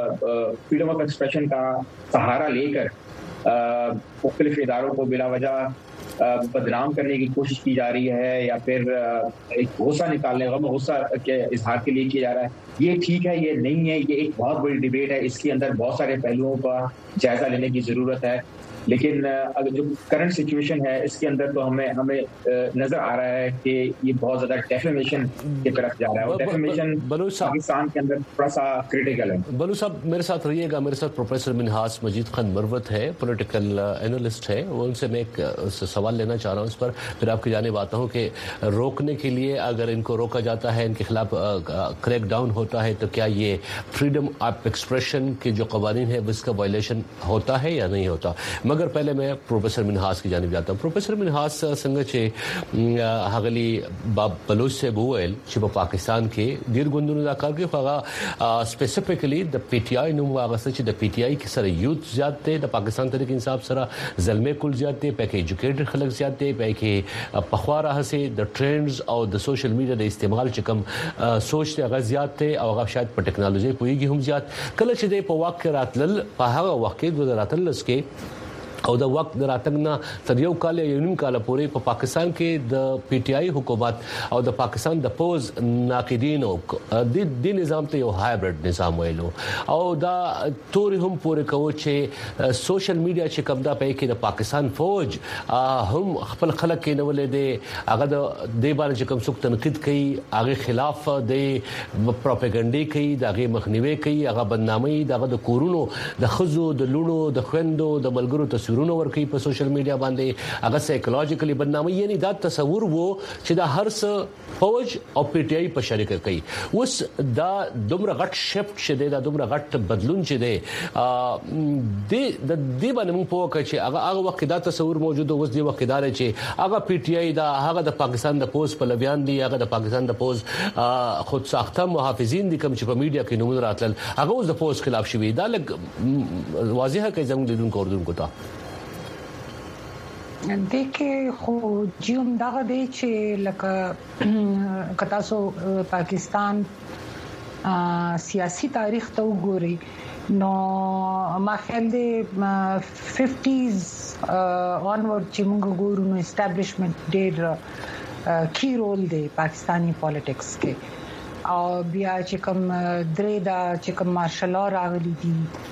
فریڈم آف ایکسپریشن کا سہارا لے کر مختلف اداروں کو بلا وجہ بدنام کرنے کی کوشش کی جا رہی ہے یا پھر ایک غصہ نکالنے غم غصہ کے اظہار کے لیے کیا جا رہا ہے, یہ ٹھیک ہے, یہ نہیں ہے. یہ ایک بہت بڑی ڈیبیٹ ہے, اس کے اندر بہت سارے پہلوؤں کا جائزہ لینے کی ضرورت ہے. لیکن اگر جو کرنٹ سچویشن ہے اس کے اندر تو ہمیں ہمیں نظر آ رہا ہے کہ یہ بہت زیادہ ڈیفیمیشن کی طرف جا رہا ہے. ڈیفیمیشن پاکستان کے اندر تھوڑا سا کریٹیکل ہے. بلو صاحب میرے ساتھ رہیے گا. میرے ساتھ پروفیسر منہاس مجید خان مروت ہے, پولیٹیکل اینالسٹ ہے. وہ ان سے میں ایک سوال لینا چاہ رہا ہوں, اس پر پھر آپ کی جانب آتا ہوں کہ روکنے کے لیے اگر ان کو روکا جاتا ہے, ان کے خلاف کریک ڈاؤن ہوتا ہے, تو کیا یہ فریڈم آف ایکسپریشن کے جو قوانین ہے اس کا وائلیشن ہوتا ہے یا نہیں ہوتا؟ مگر پہلے میں پروفیسر منہاس کی جانب جاتا ہوں. پروفیسر منہاس سنگچے ہاغلی باب بلوچ سے بوئل چې په پاکستان کې ډیر ګوندونو دا کار کوي, هغه سپیسیفیکلی د پی ټی آی نوم واغسته چې د پی ټی آی کې سره یوث زیات دی, د پاکستان تحریک انصاف سره زلمه کول زیات دی, پکې ایجوکیټډ خلک زیات دی, پکې پخواره هسه د ټرینډز او د سوشل میډیا د استعمال چې کوم سوچ دی هغه زیات دی او هغه شاید په ټیکنالوژي پوهیږي هم زیات. کله چې د په واقع راتلل په هغه وخت کې د راتلل لسکه او د وخت د راتګ نه تر یو کال یا نیم کال پورې په پاکستان کې د پی ټی آی حکومت او د پاکستان د پوز ناقدینو د د نظام ته یو هایبرډ نظام ویلو او دا توري هم پورې کوي چې سوشل میډیا چې کوم دا په کې د پاکستان فوج هم خپل خلک کې نولې دي, هغه د دې باندې چې کوم څوک تنقید کوي هغه خلاف د پروپاګاندا کوي, دغه مخنیوي کوي, هغه بدنامي, دغه د کورونو د خزو د لونو د خويندو د ملګرو تصویرونه ورکړي په سوشل میډیا باندې هغه سایکولوژیکلی بدنامي یعنی دا تصور وو چې دا هر څه فوج او پی ټ آی په شریک کوي اوس دا دومره غټ شفت شته دا دومره غټ بدلون چې دی د د دې باندې موږ په وکړ چې هغه هغه وخت دا تصور موجود اوس دی وخت دار چې هغه پی ټ آی دا هغه د پاکستان د پوز په لویان دی هغه د پاکستان د پوز خود ساخته محافظین دي کوم چې په میډیا کې نمونه راتل هغه اوس د پوز خلاف شوی دا لګ واضحه کوي زموږ لیدونکو اوردونکو ته دغه خو جون دغه دی چې لکه کتا سو پاکستان سیاسي تاریخ ته وګوري نو ما خیال دی ففټیز اونورډ چې موږ ګورو نو اسټابلیشمنت ډېر کی رول دی پاکستانی پالیټکس کې او بیا چې کوم درې دا چې کوم مارشل لا راغلي دي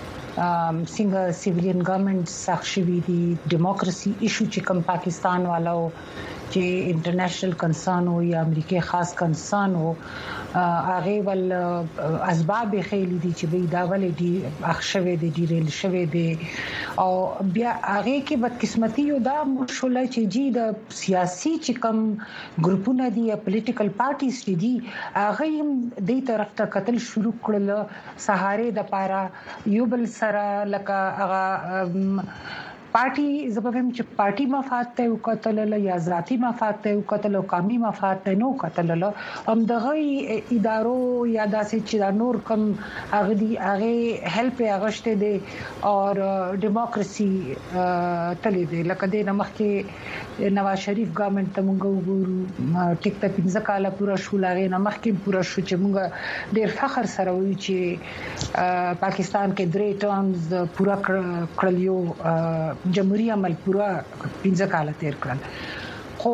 څنګه سیویلین ګورنمنت سخت شوی دي ډیموکراسي ایشو چې کوم پاکستان والو چې انټرنیشنل کنسرن او یا امریکای خاص کنسرن او هغه ول اسباب خېلی دي چې به دا ولې دي اخښوي دي ډیرل شوی دي او بیا هغه کې بدقسمتي یو دا مشوله چې جی د سیاسي چې کوم ګروپونه دي یا پولیټیکل پارټیز چې دي هغه هم د دې طرف ته قتل شروع کړل سهاره د پاره یو بل سره لکه هغه پارټي زبهم چې پارټي مفاد ته وکتل یا ذاتی مفاد ته وکتل او قومي مفاد ته نو وکتل هم دغه ادارو یا داسې چې نور کم هغه دی هغه هیلپ هغهشته دي او ډیموکراسي تلې دي لکه د نمخ کې نواز شریف ګورنمنت ته موږ وګورو ټیک ته پنځه کاله پورا شو لاغې نمخ کې پورا شو چې موږ ډېر فخر سره وایو چې پاکستان کې درې ټرمز پورا کړل یو جمهوریت عمل پورا پنځه کال تیر کړل خو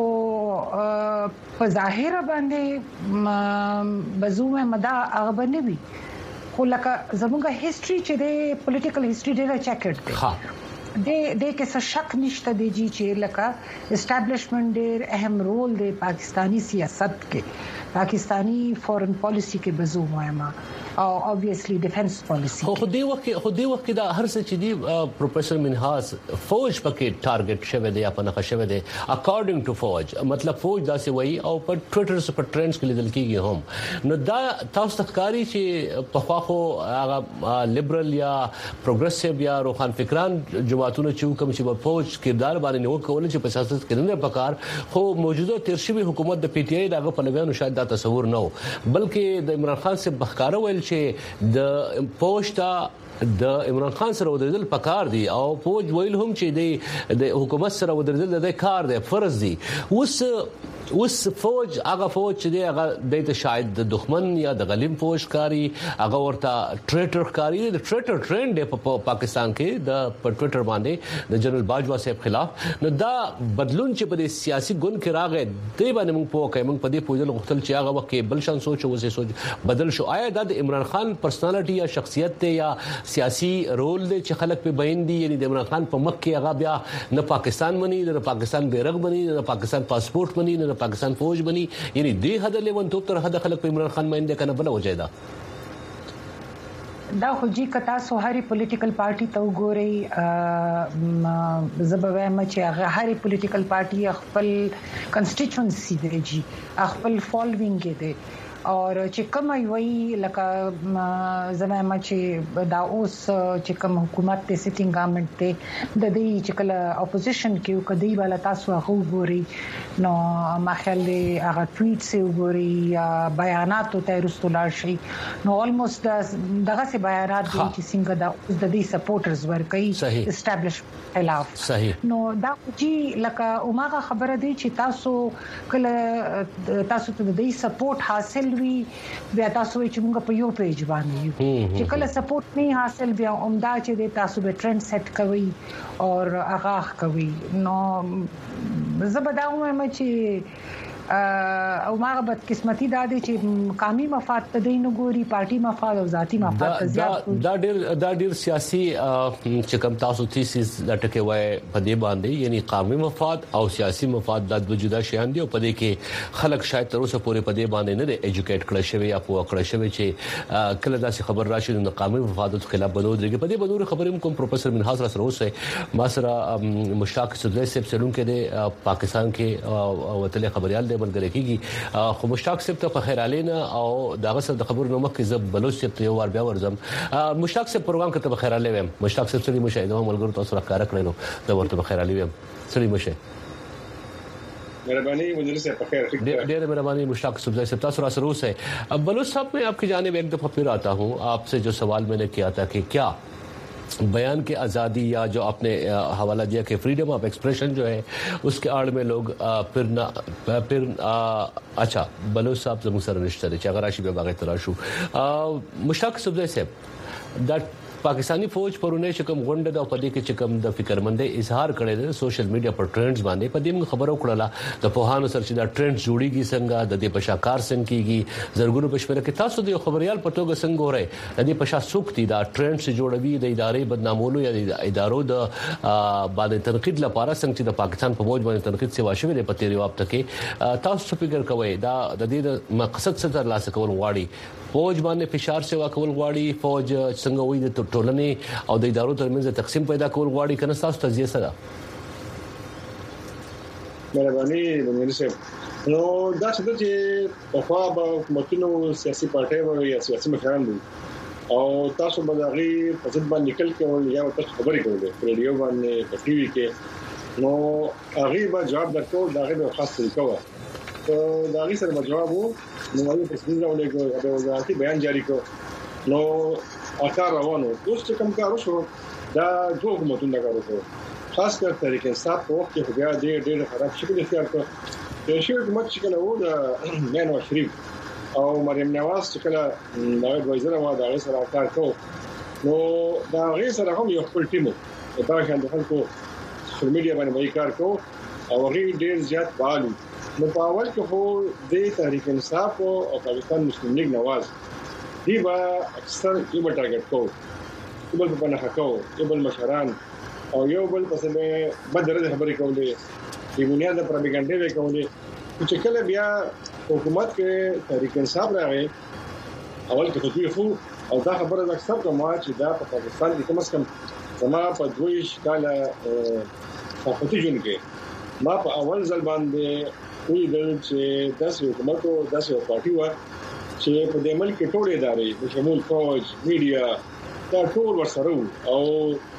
په ظاهر باندې بزومه مدا هغه باندې وی خو لکه زموږه هیستوري چې د پولیټیکل هیستوري ډیره چیکډ دی ها د د کې څه شک نشته دی چې لکه اسټابلیشمنت ډیر اهم رول دی پاکستانی سیاست کې پاکستانی فورن پالیسی کې بزومه ما او obviously defense policy خو دې وخت خو دې وخت دا هر څه چې دی پروفیسور منهاز فوج پکې ټارګټ شوه دی په نخښه شوه دی اکارډینګ ټو فوج مطلب فوج دا سی وایي او په ټوئیټر پر ټرندز کې لیدل کیږي هم نو دا تاسو تخکاری چې په خواخو هغه لیبرل یا پروګریسیو یا روخان فکران جماعتونه چې کوم چې په فوج کردار باندې نو کول چې په سیاست کې نه پکار خو موجوده تیرشوي حکومت د پی ټ آی دغه په لګانو شاید دا تصور نه بلکې د عمران خان سے بخکاره ویل چې د پوسټا د عمران خان سره ودرېدل پکار دي او فوج ویل هم چې د حکومت سره ودرېدل د کار دی فرض دي اوس اوس فوج هغه فوج چې دی هغه د شاید د دښمن یا د غلیم فوج کاری هغه ورته ټریټر کاری د ټریټر ټرند په پاکستان کې د ټوئیټر باندې د جنرال باجوا صاحب خلاف نو دا بدلون چې په سیاسي ګوند کې راغی دی باندې موږ په کوم موږ په دې پوجل غوښتل چې هغه وخت بل شان سوچ او سوچ بدل شو آیا د عمران خان پرسنالټي یا شخصیت ته یا سیاسي رول دی چې خلک په بیان دي یعنی د عمران خان په مخ کې هغه بیا نه پاکستان مني نه پاکستان بیرغ مني نه پاکستان پاسپورت مني نه پاکستان فوج بني یعنی دې حد له ونټوب تر حد خلک په عمران خان باندې کنه بل وجیدا دا خو جی کتا سو هرې پولیټیکل پارټي ته وګورئ زبویم چې هغه هرې پولیټیکل پارټي خپل کنسټیټوئنسي دی جی خپل فالوینګ دی اور چې کوم وی لکه زمما چې دا اوس چې کوم حکومت ته سیټینګ ګورنمنت ته د دې چې کله اپوزیشن کې کدی والا تاسو هغه وګوري نو ما خیال دی هغه ټویټ سي وګوري یا بیانات ته رسول شي نو almost دغه سي بیانات دي چې څنګه دا د دې سپورټرز ورکړي اسټابلیشمنت خلاف صحیح نو دا چې لکه اوماغه خبره دی چې تاسو کله تاسو ته د دې سپورټ حاصل وی بیا تاسو چې موږ په یو پیج باندې یو چې کله سپورټ نه حاصل بیا عمدا چې تاسو به ټرند سیټ کوي او هغه کوي نو زبداوم چې او ما بد قسمتي دا دي چې قومي مفاد ته دین ګوري پارټي مفاد او ذاتی مفاد ته زیات دا ډیر دا ډیر سیاسي چې کوم تاسو تیسیس د ټکي وای په دې باندې یعنی قومي مفاد او سیاسي مفاد د وجوده شیان دي او په دې کې خلک شاید تر اوسه پورې په دې باندې نه دي ایجوکیټ کړل شوی یا په کړل شوی چې کله داسې خبر راشي د قومي مفادات خلاف بنو درګي په دې بنور خبرې کوم پروفیسور منهاز را سره اوسه ما سره مشتاق سدلې سپ سلون کې د پاکستان کې وتلې خبريال دی ملګری کیږي خو مشتاق سپ ته په خیر علينا او داغه سره د خبرو نو مخکې زب بلوچ سپ ته یو ور بیا ورزم مشتاق سپ پروګرام کې ته په خیر علي ویم مشتاق سپ سړي مشاهده ملګرو تاسو راکاره کړنو دا ورته په خیر علي ویم سړي مشه मेहरबानी मुझे से पखेर ठीक है ढेर मेहरबानी मुश्ताक सुबह से तासुरा सरूस है अब बलूच साहब मैं आपकी जानिब एक दफा फिर आता हूं आपसे जो सवाल मैंने किया था कि क्या बयान की आज़ादी या जो आपने हवाला दिया कि फ्रीडम ऑफ एक्सप्रेशन जो है उसके आड़ में लोग फिर ना फिर अच्छा बलूच साहब जमूं सर रिश्ते अगर आशी बाग तराशू मुश्ताक सुबह से दैट पाकिस्तानी फौज परونه شکم غونډه د پدې کې چکم د فکرمندۍ اظهار کړي د سوشل میډیا پر ټرندز باندې پدې موږ خبرو کړله د پوهانو سره چې دا ټرندز جوړیږي څنګه د دې پشاکار څنګه کیږي زرګونو بشپره کې تاسو د خبريال په توګه څنګه وره د دې پشا سوکتي دا ټرندز جوړوي د ادارې بدنامولو یا د ادارو د باندې تنقید لپاره څنګه چې د پاکستان په فوج باندې تنقید سیوا شوی د پته ریواب تکي تاسو فکر کوئ دا د دې مقصد څه تر لاسه کول غواړي فوج باندې فشار سیوا کول غواړي فوج څنګه وي د ټولنې او د ادارو ترمنځ تقسیم پیدا کول غواړي کنه تاسو تجزیه سره مهرباني بنګل صاحب نو دا څه چې په خوا به حکومتونو سیاسي پارټي او سیاسي مشران دي او تاسو به دغه په ځد باندې نکل کول یا تاسو خبرې کولې په ریډیو باندې په ټي وي کې نو هغه به جواب درکول دغه به خاص طریقه و دا غي سره جواب وو نو هغه په څنګه ولګو د وزارتي بیان جاری کړ نو اکار روانو اوس چې کوم کار وشو دا دوه حکومتونه کار وکړو خاص کر تحریک انصاف په وخت کې بیا ډېر ډېر خراب شکل اختیار کړ د شي حکومت چې کله وو د نواب شریف او مریم نواز چې کله نائب وزیر و دا سره کار کوي نو دا غي سره هم یو خپل ټیم دا شان د خلکو سوشل میډیا باندې کار کوي او غي ډېر زیات فعال نو په اول کې خو د تحریک انصاف او پاکستان مسلم لیگ نواز دی با اکثر یو ټارګټ کو یو بل په نه حقو یو بل مشران او یو بل په سمه بدره خبرې کولې د بنیاد پروپاګاندا وکولې چې کله بیا حکومت کې تحریک انصاف راغی اول کې دوی خو او دا خبره اکثر کومه چې دا په پاکستان کې کم از کم زما په دوی شکاله په پټیجن کې ما په اول ځل باندې وی دل چې داسې حکومت او داسې پارټي و چې په دې ملک کې ټول ادارې د شمول فوج میډیا دا ټول ورسره او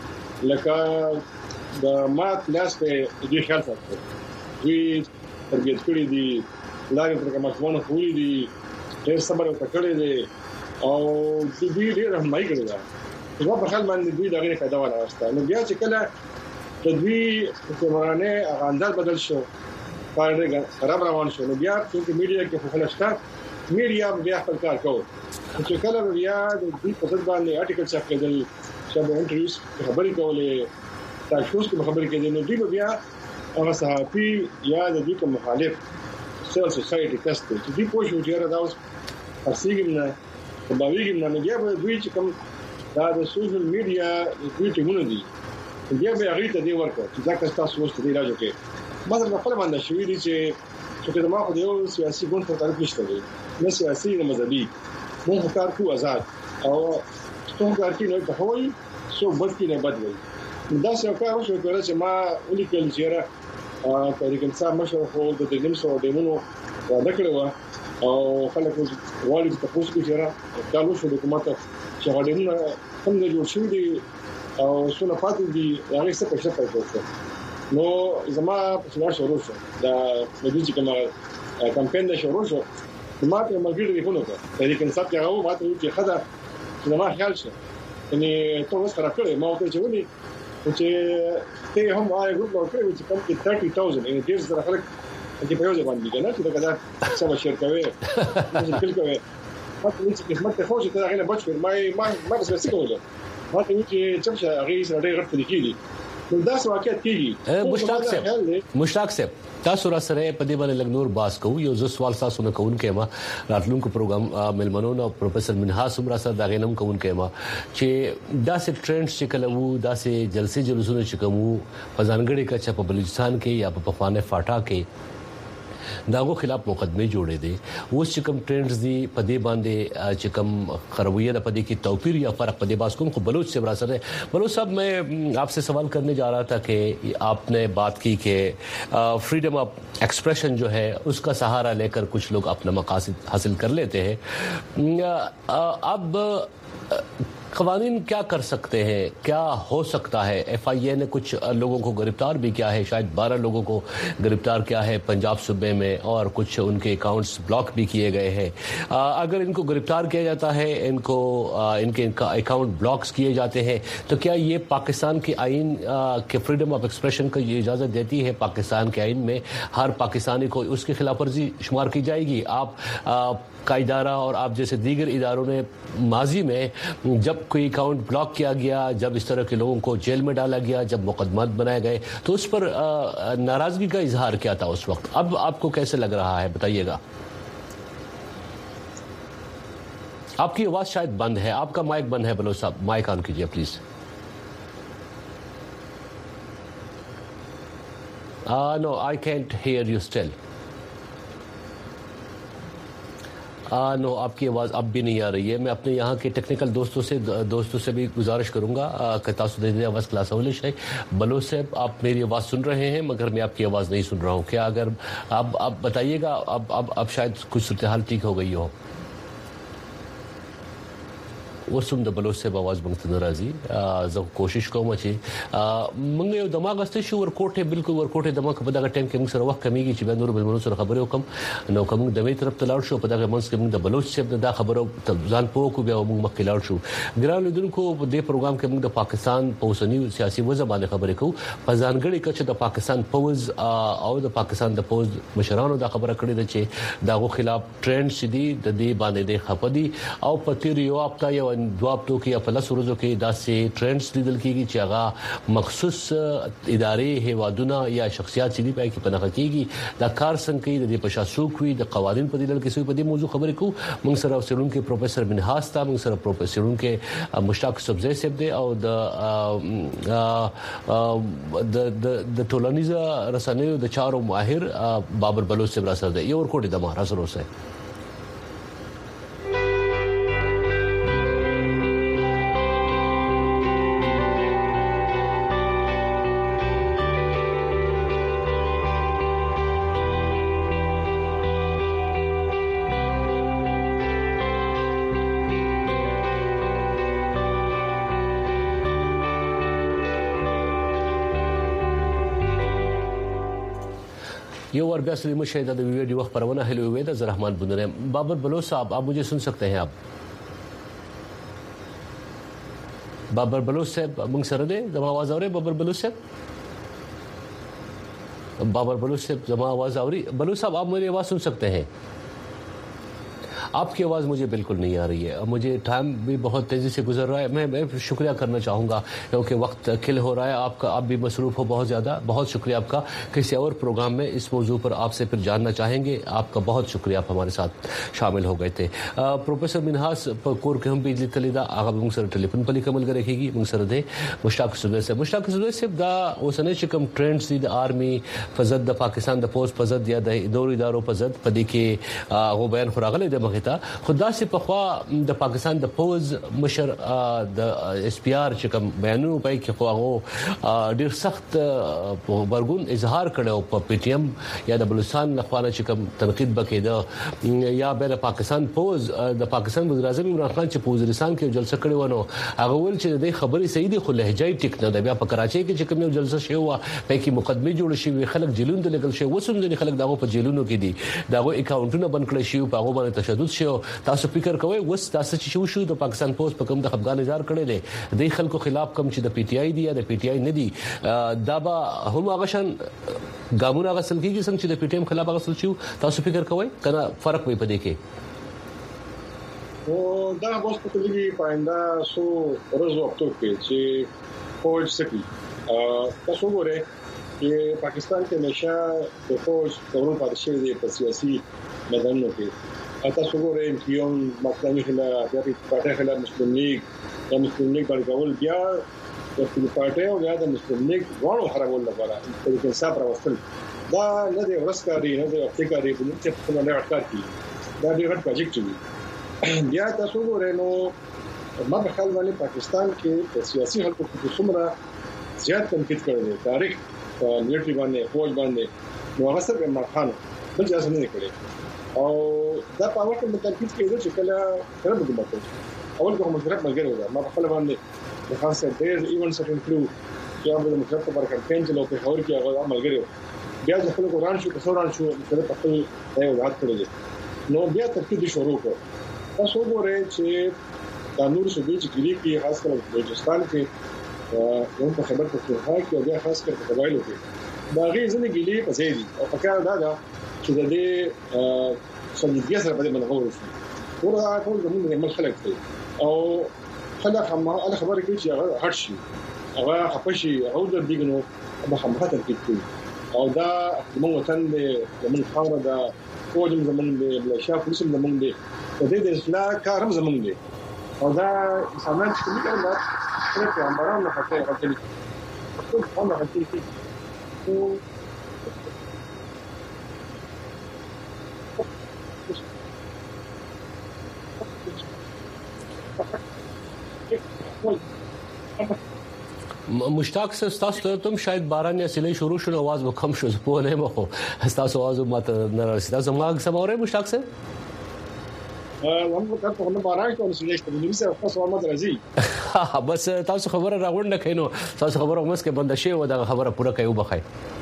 لکه د مات لاس په دې خیال ساتي وی تربیت کړی دي لارې تر کومه څونه خولي دي ډېر صبر او تکړه دي او دې ډېر هم مای کړی دا نو په خپل باندې دوی دغه فائدہ ولا واسطه نو بیا چې کله تدوی حکومتانه اغاندال بدل شو کار خراب روان شو نو بیا چې میډیا کې خلشتہ میډیا بیا خپل کار کوي چې کله بیا د دې په ځد باندې آرټیکل چاپ کېدل چې به انټرویوز خبرې کولې تاسو کوم خبرې کېدل نو دوی بیا هغه صحافي یا د دې کوم مخالف سیل سوسایټي کست چې دوی پوه شو چې دا اوس اصلي نه په باویږي نه بیا به دوی چې کوم دا د سوشل میډیا د دوی ټیمونه دي بیا به هغه ته دی ورکړه چې دا کس تاسو اوس دې راځو کې مګر په خپل باندې شوې دي چې چې د ما خو د یو سیاسي ګوند په طرف نشته دي نه سیاسي نه مذهبي مونږ کار کوو آزاد او څنګه کار کوي نو په هوای سو بد کې نه بدوي دا څه کار وشو چې ما ولیکل چې را تحریک انصاف مشر خو د دې نیم سو دیمونو وعده کړو او خلک والي په پوسټ کې را دا لوشو د حکومت چې غوډینه هم د جوړ شوی دي او څونه پاتې دي هغه څه په شپه کوي نو زما په څلور شروع شو دا د دې کومه کمپاین د شروع شو ما ته مګړې دی کوله تحریک انصاف کې هغه ما ته چې خدا زما خیال شه یعنی ټول اوس کرا کړې ما ته چې ونی چې ته هم هغه ګروپ نو کړی چې کم کې ثلاثين هزار ان ډیر سره خلک چې په یو ځای باندې نه چې دا کدا څه بشیر کوي چې کل کوي ما ته چې قسمت ته خوښ ته هغه نه بچ ما ما ما څه څه کوله ما ته چې چې هغه سره ډېر غټ دي کیږي دا څه واقعیت کیږي مشتاق صاحب مشتاق صاحب تاسو را سره په دې باندې لګنور باس کوو یو ځل سوال تاسو نه کوون کېما راتلونکو پروګرام ملمنو او پروفیسور منحاس هم را سره دا غنم کوون کېما چې دا سه ټرندز چې کله وو دا سه جلسې جلوسونه چې کومو په ځانګړي کچا په بلوچستان کې یا په پخوانه فاټا کې داغو خلاف مقدمه جوړې دي اوس چې کوم ټرندز دي په دې باندې چې کوم خرابیه د پدې کې توپیر یا فرق په دې باس کوم خو بلوچ سے براسر ہے بلوچ صاحب میں آپ سے سوال کرنے جا رہا تھا کہ آپ نے بات کی کہ فریڈم آف ایکسپریشن جو ہے اس کا سہارا لے کر کچھ لوگ اپنا مقاصد حاصل کر لیتے ہیں اب قوانین کیا کر سکتے ہیں کیا ہو سکتا ہے ایف آئی اے نے کچھ لوگوں کو گرفتار بھی کیا ہے شاید بارہ لوگوں کو گرفتار کیا ہے پنجاب صوبے میں اور کچھ ان کے اکاؤنٹس بلاک بھی کیے گئے ہیں اگر ان کو گرفتار کیا جاتا ہے ان کو ان کے اکاؤنٹ بلاکس کیے جاتے ہیں تو کیا یہ پاکستان کے آئین کے فریڈم آف ایکسپریشن کو یہ اجازت دیتی ہے پاکستان کے آئین میں ہر پاکستانی کو اس کی خلاف ورزی شمار کی جائے گی آپ کا ادارہ اور آپ جیسے دیگر اداروں نے ماضی میں جب کوئی اکاؤنٹ بلاک کیا گیا جب اس طرح کے لوگوں کو جیل میں ڈالا گیا جب مقدمات بنائے گئے تو اس پر ناراضگی کا اظہار کیا تھا اس وقت اب آپ کو کیسے لگ رہا ہے بتائیے گا آپ کی آواز شاید بند ہے آپ کا مائک بند ہے بلوچ صاحب مائک آن کیجئے پلیز نو آئی کینٹ ہیئر یو اسٹل نو آپ کی آواز اب بھی نہیں آ رہی ہے میں اپنے یہاں کے ٹیکنیکل دوستوں سے دوستوں سے بھی گزارش کروں گا کہ تاسو دے آواز کلاس اولش ہے بلوچ صاحب آپ میری آواز سن رہے ہیں مگر میں آپ کی آواز نہیں سن رہا ہوں کیا اگر اب اب بتائیے گا اب اب اب شاید کچھ صورتحال ٹھیک ہو گئی ہو وسوم د بلوچ صاحب आवाज بنګ ته راځي زه کوشش کوم چې موږ یو دماغ است شو ورکوټه بالکل ورکوټه دماغ په دغه ټیم کې موږ سره وخت کمیږي چې به نور بل سره خبرې وکم نو کوم د وی طرف ته لاړ شو په دغه منځ کې موږ د بلوچ صاحب د خبرو ځان پوه کو بیا موږ مخکې لاړ شو ګران لیدونکو په دې پروګرام کې موږ د پاکستان په اوسنی سیاسي وضع باندې خبرې کوو په ځانګړي کچه د پاکستان پوز او د پاکستان د پوز مشرانو دا خبره کړې ده چې داغو خلاف ټرند شدي د دې باندې د خپدي او په تیر یو هفته یو دوه هفتو کې په لاسو ورځو کې داسې ټرندز لیدل کېږي چې هغه مخصوص ادارې هیوادونه یا شخصیات چې دی پای کې پناه کېږي دا کار څنګه کوي د دې په شاسوک وي د قوانين په دې کې سوي په دې موضوع خبرې کوو موږ سره سرون کې پروفیسور منحاس تا موږ سره پروفیسورون کې مشتاق صبزی صاحب دی او د د د ټولنیزه رسنیو د چارو ماهر بابر بلوچ صاحب را سره دی یو ورکوټي د مهارت سره اوسه यो और बया सलीम शहीद वीडियो वक्त परवाना हेलो हुए थे रहमान बुंदरे बाबर बलोच साहब आप मुझे सुन सकते हैं आप बाबर बलोच साहब मंग सरदे जमा आवाज आ रही बाबर बलोच साहब बाबर बलोच साहब जमा आवाज आ रही बलोच साहब आप मेरी आवाज सुन सकते हैं आपकी आवाज़ मुझे बिल्कुल नहीं आ रही है मुझे टाइम भी बहुत तेज़ी से गुजर रहा है मैं मैं शुक्रिया करना चाहूँगा क्योंकि वक्त किल हो रहा है आपका आप भी मसरूफ़ हो बहुत ज़्यादा बहुत शुक्रिया आपका किसी और प्रोग्राम में इस मौजू पर आपसे फिर जानना चाहेंगे आपका बहुत शुक्रिया आप हमारे साथ शामिल हो गए थे प्रोफेसर मिनहास कोर के हम बिजली तलीदा आगा मुंगसर टेलीफोन पर कमल करेगी मुंगसर दे मुश्ताक सुबह से मुश्ताक सुबह से दा उसने शिकम ट्रेंड्स द आर्मी फजद द पाकिस्तान द पोस्ट फजद या द दौर इदारों फजद पदी के वो बयान फरागले दे मगता खुदा से पखवा द पाकिस्तान द पोज मशर द एस पी आर चिकम बयानों पे कि वो ढेर सख्त बरगुन इजहार कड़े प पीटीएम या द बलूचिस्तान अखबार चिकम तनकीद बकेदा या बेन पाकिस्तान पोज द पाकिस्तान वज़ीर आज़म इमरान खान च वज़ीरिस्तान के जलसा कड़े वनो अगवल च दे खबरी सही दी खुल लहजाई टिक न द बया कराची के चिकम जलसा शे हुआ पे कि मुकदमे जोड़ शे खलक जेलून द लेगल शे वसुम द खलक दागो पर जेलूनो की दी दागो अकाउंटनो बन कड़े शे पागो बाने तशद्दुद शे تاسو فکر کوئ وس تاسو چې شو شو د پاکستان پوسټ په کوم د خفګان اظهار کړي دي د خلکو خلاف کوم چې د پی ټی آی دی یا د پی ټی آی نه دی دا به هم هغه شان ګامونه غسل کیږي څنګه چې د پی ټی ایم خلاف غسل شو تاسو فکر کوئ کنه فرق وي پدې کې او دا اوس په دې کې پاینده سو روز وختو کې چې فوج سکی تاسو وګورئ چې پاکستان کې نشه د فوج دورو پاتې شوی دی په سیاسي میدانونو کې. تاسو وګورئ چې یو مقامي خلاف د پارټي خلاف مسلم لیگ د مسلم لیگ باندې کول بیا د خپل پارټي او د مسلم لیگ ورو خرابول لپاره د انصاف راوستل دا نه دی ورسکاري نه دی افریقاري په چې په نه راکار کی دا ډېر غټ پروجیکټ دی. بیا تاسو وګورئ نو ما په خیال باندې پاکستان کې په سیاسي حالت کې څومره زیات تنقید کړی دی تاریخ په ملټری باندې فوج باندې نو هغه سره عمران خان بل ځای نه کړی او دا په وخت کې تنقید کېده چې کله کله به کومه اول کوم مشرف مګر و ما په خپل باندې د خاصه ډېر ایونت سره انکلود چې هغه د مشرف په کمپاین کې لوکه خبر کې هغه عمل کړی بیا د خپل قرآن شو په سوران شو چې په خپل ځای وضاحت کړی نو بیا تنقید شروع کړ. تاسو وګورئ چې د نور صوبې چې کلی کې خاص کر بلوچستان کې یو په خبر په توګه کې بیا خاص کر په قبایلو کې دا غي ځنه ګلې په ځای دي او په کار دا دا چې د دې سمجھګي سره په دې باندې غوړ شي ورته ټول زموږ د مل خلک دي او خلک هم له خبرې کې چې هغه هټ شي هغه خپشي او د دیګنو په هم خاطر کې او دا موږ وطن د من خاور دا فوجم زمونږ دی بلشا پولیسم زمونږ دی په دې د اصلاح کار هم زمونږ دی او دا انسانان چې کومه کړه چې پیغمبرانو حتی غوښتل ټول هم غوښتل چې مشتاق سے تاسو تم شاید باران یا سلی شروع شو आवाज وکم شو په نه مخو تاسو आवाज ماته نه رسیدا زموږ سموره مشتاق سے هم په خپل باران کې ولې چې د نوسه خاصه محمد رضی بس تاسو خبره راغونډه کینو تاسو خبره مس کې بند شي و دا خبره پوره کوي وبخای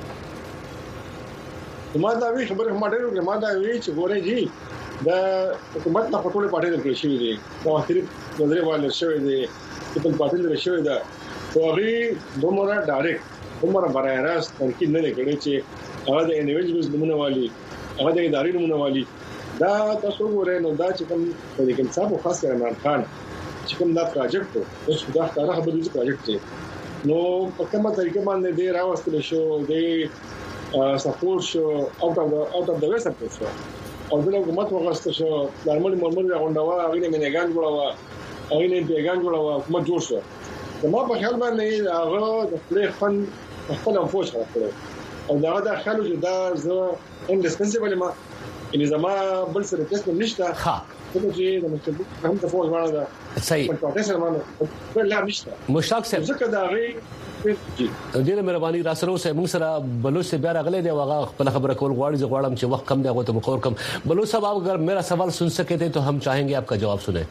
ما دا وی خبره ما ډېر ما دا وی چې ګورې جی دا حکومت نه پټوله پاتې درکړي شي دي دا اخري نظر والے شوی دی په پاتې درکړي شوی دا توغي دومره ډایرکټ دومره برای راست تنقید نه کړي چې هغه د انډیویډوالز نمونه والی هغه د ادارې نمونه والی دا تاسو ګورئ نو دا چې کوم د کوم څه په خاص کر عمران خان چې کوم دا پروجیکټ اوس دا ښکاره خبرې چې پروجیکټ دی نو په کومه طریقه باندې دی راوستل شو دی سپورټ شو اوټ اف اوټ اف د ویسټ اپ شو او د حکومت وغوښته شو نارمل مرمر غونډه هغه نه منګان جوړوا هغه نه پیغام جوړوا حکومت جوړ شو ما په خیال باندې هغه د خپل فن خپل فوج راکړ او دا د خلکو چې دا زه انډسپنسیبل ما ان زما بل سره تاسو نشته ها څه چې د مکتب هم د فوج باندې دا صحیح په پروفیسور باندې بل لا نشته مشتاق صاحب ځکه دا غي ډیره مهرباني را سره اوسه موږ سره بلوچ سے بیا راغله دی واغه خپل خبره کول غواړي زه غواړم چې وخت کم دی هغه ته مخور کم بلوچ صاحب آپ اگر میرا سوال سن سکے थे तो हम चाहेंगे आपका जवाब सुने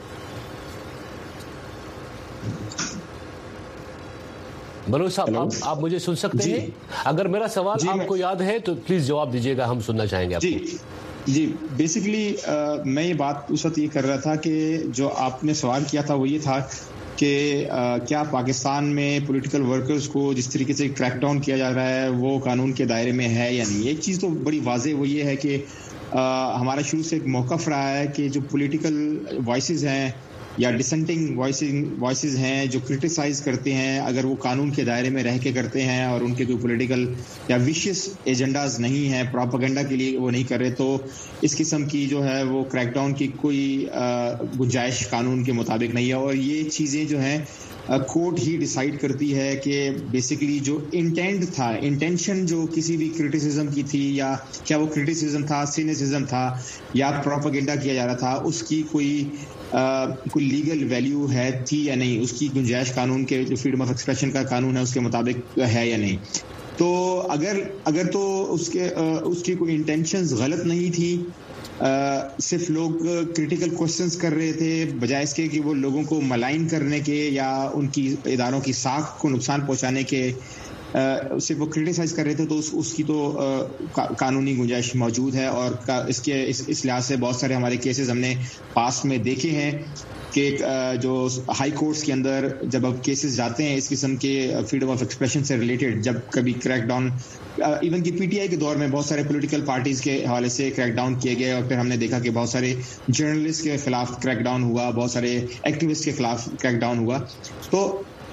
बलूच साहब आप, आप मुझे सुन सकते हैं अगर मेरा सवाल आपको याद है तो प्लीज जवाब दीजिएगा हम सुनना चाहेंगे आपको जी जी बेसिकली मैं ये बात उस वक्त ये कर रहा था कि जो आपने सवाल किया था वो ये था कि क्या पाकिस्तान में पॉलिटिकल वर्कर्स को जिस तरीके से क्रैकडाउन किया जा रहा है वो कानून के दायरे में है या नहीं. एक चीज़ तो बड़ी वाज़ेह वो ये है कि आ, हमारा शुरू से एक मौक़िफ़ रहा है कि जो पॉलिटिकल वॉइसेस हैं या डिसेंटिंग वॉइसेस हैं जो क्रिटिसाइज करते हैं अगर वो कानून के दायरे में रह के करते हैं और उनके कोई पॉलिटिकल या विशियस एजेंडाज नहीं है प्रोपेगेंडा के लिए वो नहीं कर रहे तो इस किस्म की जो है वो क्रैकडाउन की कोई गुंजाइश कानून के मुताबिक नहीं है. और ये चीज़ें जो हैं कोर्ट ही डिसाइड करती है कि बेसिकली जो इंटेंट था इंटेंशन जो किसी भी क्रिटिसिज्म की थी या क्या वो क्रिटिसिज्म था सिनिसिज्म था या प्रोपेगेंडा किया जा रहा था उसकी कोई आ, कोई लीगल वैल्यू है थी या नहीं उसकी गुंजाइश कानून के जो फ्रीडम ऑफ एक्सप्रेशन का कानून है उसके मुताबिक है या नहीं. तो अगर अगर तो उसके आ, उसकी कोई इंटेंशंस गलत नहीं थी आ, सिर्फ लोग क्रिटिकल क्वेश्चंस कर रहे थे बजाय इसके कि वो लोगों को मलाइन करने के या उनकी इदारों की साख को नुकसान पहुंचाने के आ, सिर्फ वो क्रिटिसाइज कर रहे थे तो उस, उसकी तो आ, का, कानूनी गुंजाइश मौजूद है. और का, इसके इस, इस लिहाज से बहुत सारे हमारे केसेस हमने पास्ट में देखे हैं कि जो हाई कोर्ट्स के अंदर जब अब केसेस जाते हैं इस किस्म के फ्रीडम ऑफ एक्सप्रेशन से रिलेटेड जब कभी क्रैकडाउन इवन की पीटीआई के दौर में बहुत सारे पॉलिटिकल पार्टीज के हवाले से क्रैकडाउन किए गए और फिर हमने देखा कि बहुत सारे जर्नलिस्ट के खिलाफ क्रैकडाउन हुआ बहुत सारे एक्टिविस्ट के खिलाफ क्रैकडाउन हुआ. तो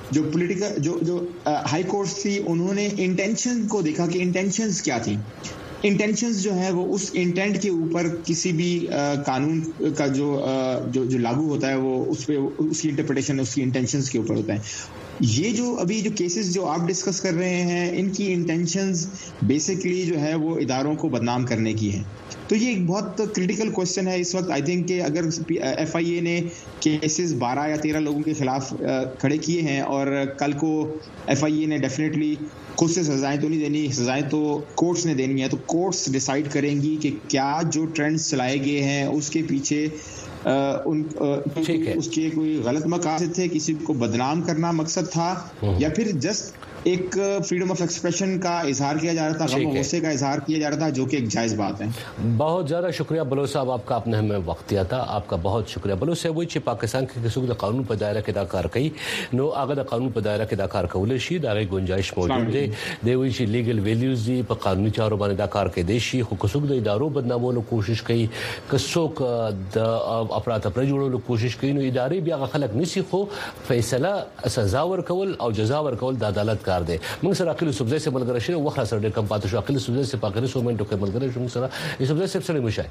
जो पॉलिटिकल जो जो हाई कोर्ट थी उन्होंने इंटेंशन को देखा कि इंटेंशंस क्या थी। इंटेंशंस जो है वो उस इंटेंट के ऊपर किसी भी आ, कानून का जो आ, जो जो लागू होता है वो उस पे उसकी इंटरप्रिटेशन उसकी इंटेंशंस के ऊपर होता है। ये जो अभी जो केसेस जो आप डिस्कस कर रहे हैं इनकी इंटेंशंस बेसिकली जो है वो इदारों को बदनाम करने की है। तो ये एक बहुत क्रिटिकल क्वेश्चन है इस वक्त। आई थिंक कि अगर एफआईए ने केसेस बारह या तेरह लोगों के खिलाफ खड़े किए हैं और कल को एफआईए ने डेफिनेटली खुद से सजाएं तो नहीं देनी, सजाएं तो कोर्ट्स ने देनी है। तो कोर्ट्स डिसाइड करेंगी कि क्या जो ट्रेंड्स चलाए गए हैं उसके पीछे आ, उन आ, उसके कोई गलत मकासद थे, किसी को बदनाम करना मकसद था, या फिर जस्ट एक फ्रीडम ऑफ एक्सप्रेशन का इजहार किया जा रहा था, गम गुस्से का इजहार किया जा रहा था, जो कि एक जायज बात है। बहुत ज़्यादा शुक्रिया बलोच साहब, आपका आपने हमें वक्त दिया था, आपका बहुत शुक्रिया। बलोच साहब वही पाकिस्तान के किसी को कानून पर दायरा के दाकार कई नो आगे कानून पर दायरा के दाकार कौले शी दागे गुंजाइश मौजूद है दे वही ची लीगल वैल्यूज दी पर कानूनी चारों बाने दाकार के देशी खुकुसुक द इदारों बदनामों लो कोशिश कई कसोक द अपराध अपराध जोड़ो लो कोशिश कई नो इदारे भी आगे खलक निसी खो फैसला सजावर कवल और जजावर कवल द अदालत कार दे मंग सर अखिल सुबजे से मलगर शे वखरा सर कम पातो शो अखिल सुबजे से पाकर सो मिनट के मलगर शो सर इस सुबजे से सर मुशाय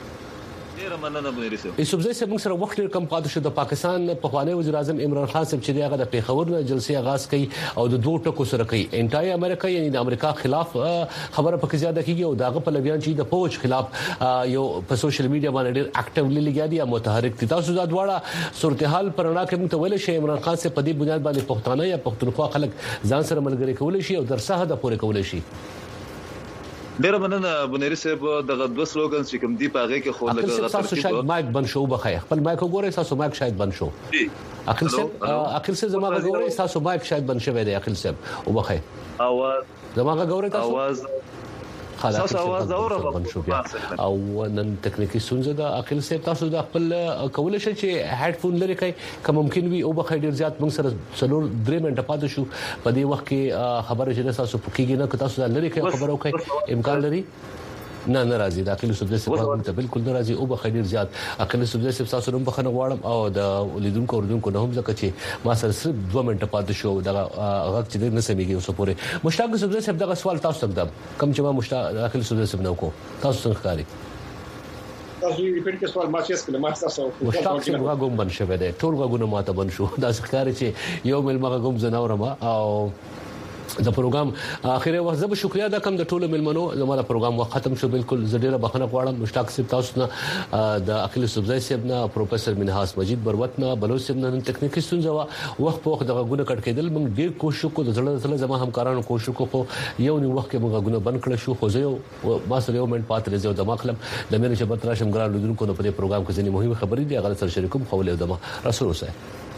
इस सुबजे से मंग सर वक्त कम पातो शो द पाकिस्तान पखवाने वज़ीर आज़म इमरान खान से चले आगा द पेशावर में जलसे आगाज कई और दो टको सर कई एंटाई अमेरिका यानी अमेरिका खिलाफ खबर पक ज्यादा की और दाग पर अभियान ची द फौज खिलाफ यो सोशल मीडिया में एक्टिवली लिया दिया मुतहरिक तिता सुजा द्वारा सूरत हाल परना के मुतवले शे इमरान खान से पदी बुनियाद बाले पुख्ताना या पुख्तनख्वा खलक जान सर मलगरे कौले शी और दरसा द पूरे कौले शी ډیره مننه بنيري صاحب دغه دوه سلوګنز چې کوم دی پاغه کې خو لګا تاسو شاید مایک بند شو بخای خپل مایک وګورئ تاسو مایک شاید بند شو اخر صاحب اخر صاحب زما وګورئ تاسو مایک شاید بند شوی دی اخر صاحب وبخای اواز زما وګورئ تاسو اواز تاسو اواز اورم او نن تکنیکی سنځه د اخر صاحب تاسو د خپل کول شي چې هډفون لري کوي که ممکن وي او بخای ډیر زیات موږ سره څلور درې منټه پاتې شو په دې وخت کې خبره چې تاسو پکېږي نه که تاسو لري کوي خبرو کوي امکان لري نه ناراضي داخلي سبزه سبا ته بالکل ناراضي او بخیر زیات اخلي سبزه سب تاسو نوم بخنه غواړم او د لیدونکو اوردونکو نه هم ځکه چې ما سره صرف دوه منټه پاتې شو دا غږ چې نه سميږي اوس پورې مشتاق سبزه سب دا سوال تاسو تقدم کم چې ما مشتاق داخلي سبزه سب نو کو تاسو څنګه ښکاري تاسو یې په کې سوال ما چې اسکله ما تاسو مشتاق سب غوږم بن شوه دی ټول غوږونه ماته بن شو دا ښکاري چې یو مل ما غوږم زناورم او د پروګرام اخیری وخت زه به شکریا ادا کوم د ټولو ملمنو زموږ پروګرام وخت ختم شو بالکل زډیره بخنه غواړم مشتاق صاحب تاسو نه د اخیل سبزی صاحب نه پروفیسور منهاس مجید بروت نه بلوچ صاحب نه تکنیکی ستونزه وخت په وخت دغه غونه کټ کېدل موږ ډیر کوشش وکړو د زړه سره زموږ همکارانو کوشش وکړو یو نی وخت کې موږ غونه بند کړل شو خو زه یو ما سره یو منټ پات لري د مخلم د مې چې بترا شم ګران لیدونکو په دې پروګرام کې ځینې مهمه خبرې دي هغه سره شریکوم خو له دمه رسول اوسه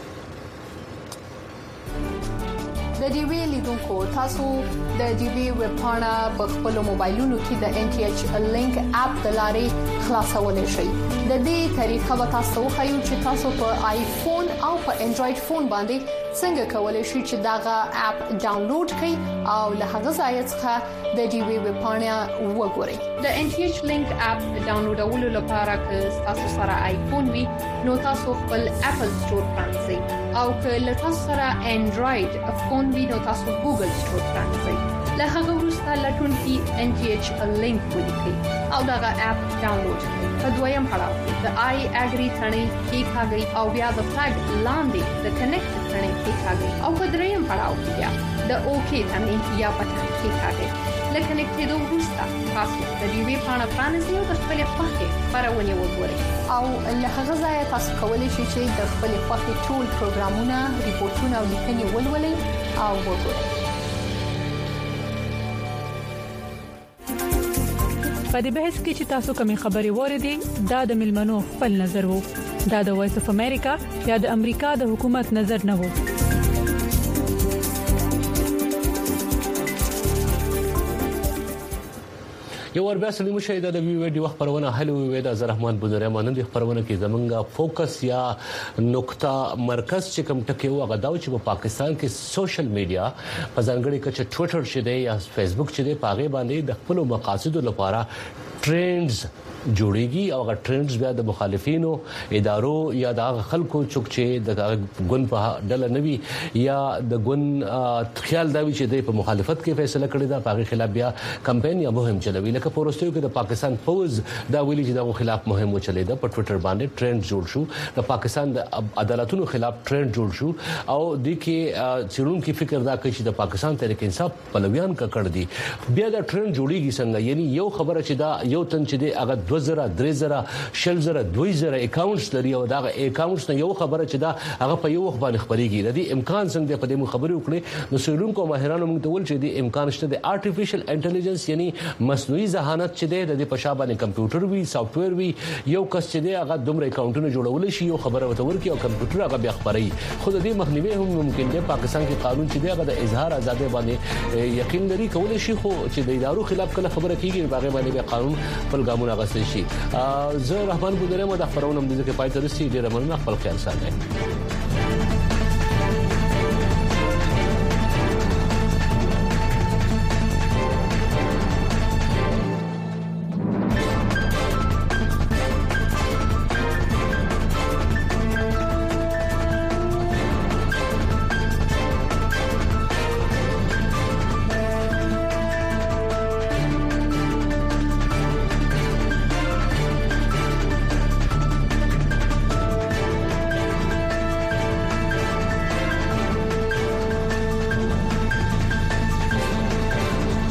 د ډي وی لیدونکو تاسو د ډي وی ویب پاڼه په خپل موبایلونو کې د ان ټي ایچ لینک اپ د لارې خلاصولای شئ د دې طریقه به تاسو خو چې تاسو په آیفون او په انډراید فون باندې څنګه کولای شئ چې داغه اپ ډاونلوډ کړئ او له هغه ځای څخه د ډي وی ویب پاڼه وګورئ د ان ټي ایچ لینک اپ ډاونلوډولو لپاره که تاسو سره آیفون وي نو تاسو خپل اپل سٹور پرانځئ او که له تاسو سره انډراید فون وي نو تاسو ګوګل سٹور پرانځئ له هغه وروسته لټون کې ان ټي ایچ لینک ولیکئ او داغه اپ ډاونلوډ کړئ په دویم پړاو کې د آی اګری ثنې کې ښاګي او بیا د فلګ لاندې د کنیکټ ثنې کې ښاګي او په دریم پړاو کې بیا د اوکی ثنې یا پټن کې ښاګي لکه نکټېدو وروسته تاسو د ډي وی پاڼه پرانیزئ او د خپل خوښې خبرونه وګورئ او له هغه ځای تاسو کولی شئ چې د خپل خوښې ټول پروګرامونه ریپورتونه او لیکنې ولولئ او وګورئ په دې بحث کې چې تاسو کومې خبرې وریدي دا د ملمنو خپل نظر وو دا د وایس اف امریکا یا د امریکا د حکومت نظر نه وو یو ور بیا سلیم شهید د وی ویډیو خبرونه هلو وی د زرحمان بنرمان د خبرونه کې زمونږه فوکس یا نقطه مرکز چې کوم ټکی و غداو چې په پاکستان کې سوشل میډیا په ځانګړي کې ټوئیټر شته یا فیسبوک چې په هغه باندې د خپل مقاصد لپاره ټرندز جوړيږي او هغه ټرندز بیا د مخالفینو ادارو یا د خلکو چوک چې د ګوند په ډله نوي یا د ګوند خیال دا وی چې د په مخالفت کې فیصله کړی دا په خلاف بیا کمپاین یا مهم چلوي لکه پروستیو کې د پاکستان فوز دا ویلي چې د خلاف مهم چلے دا په ټوئیټر باندې ټرند جوړ شو د پاکستان د عدالتونو خلاف ټرند جوړ شو او د کې چیرون کې فکر دا کوي چې د پاکستان تحریک انصاف پلویان کا کړ دي بیا دا ټرند جوړیږي څنګه یعنی یو خبره چې دا یو تن چې دی هغه دو زره درې زره شل زره دوه زره اکاونټس لري او دا اکاونټس نه یو خبره چې دا هغه په یو وخت باندې خبريږي د دې امکان څنګه په دې خبرې وکړي نو سیلونکو ماهرانو موږ ته ول چې د امکان شته د ارتفیشل انټيليجنس یعنی مصنوعي ذهانت چې دی د په شابه کمپیوټر وی سافټ ویر وی یو کس چې دی هغه دومره اکاونټونه جوړول شي یو خبره وته ورکی او کمپیوټر هغه بیا خبري خو د دې مخنیوي هم ممکن دی پاکستان کې قانون چې دی هغه د اظهار ازادي باندې یقین لري کولای شي خو چې د ادارو خلاف کله خبره کیږي باغ باندې قانون خپل ګامونه غوښتل شي زه رحمان بودره مو د خبرونه د ځکه پاتې رسیدي ډیر مننه خپل خیال ساتئ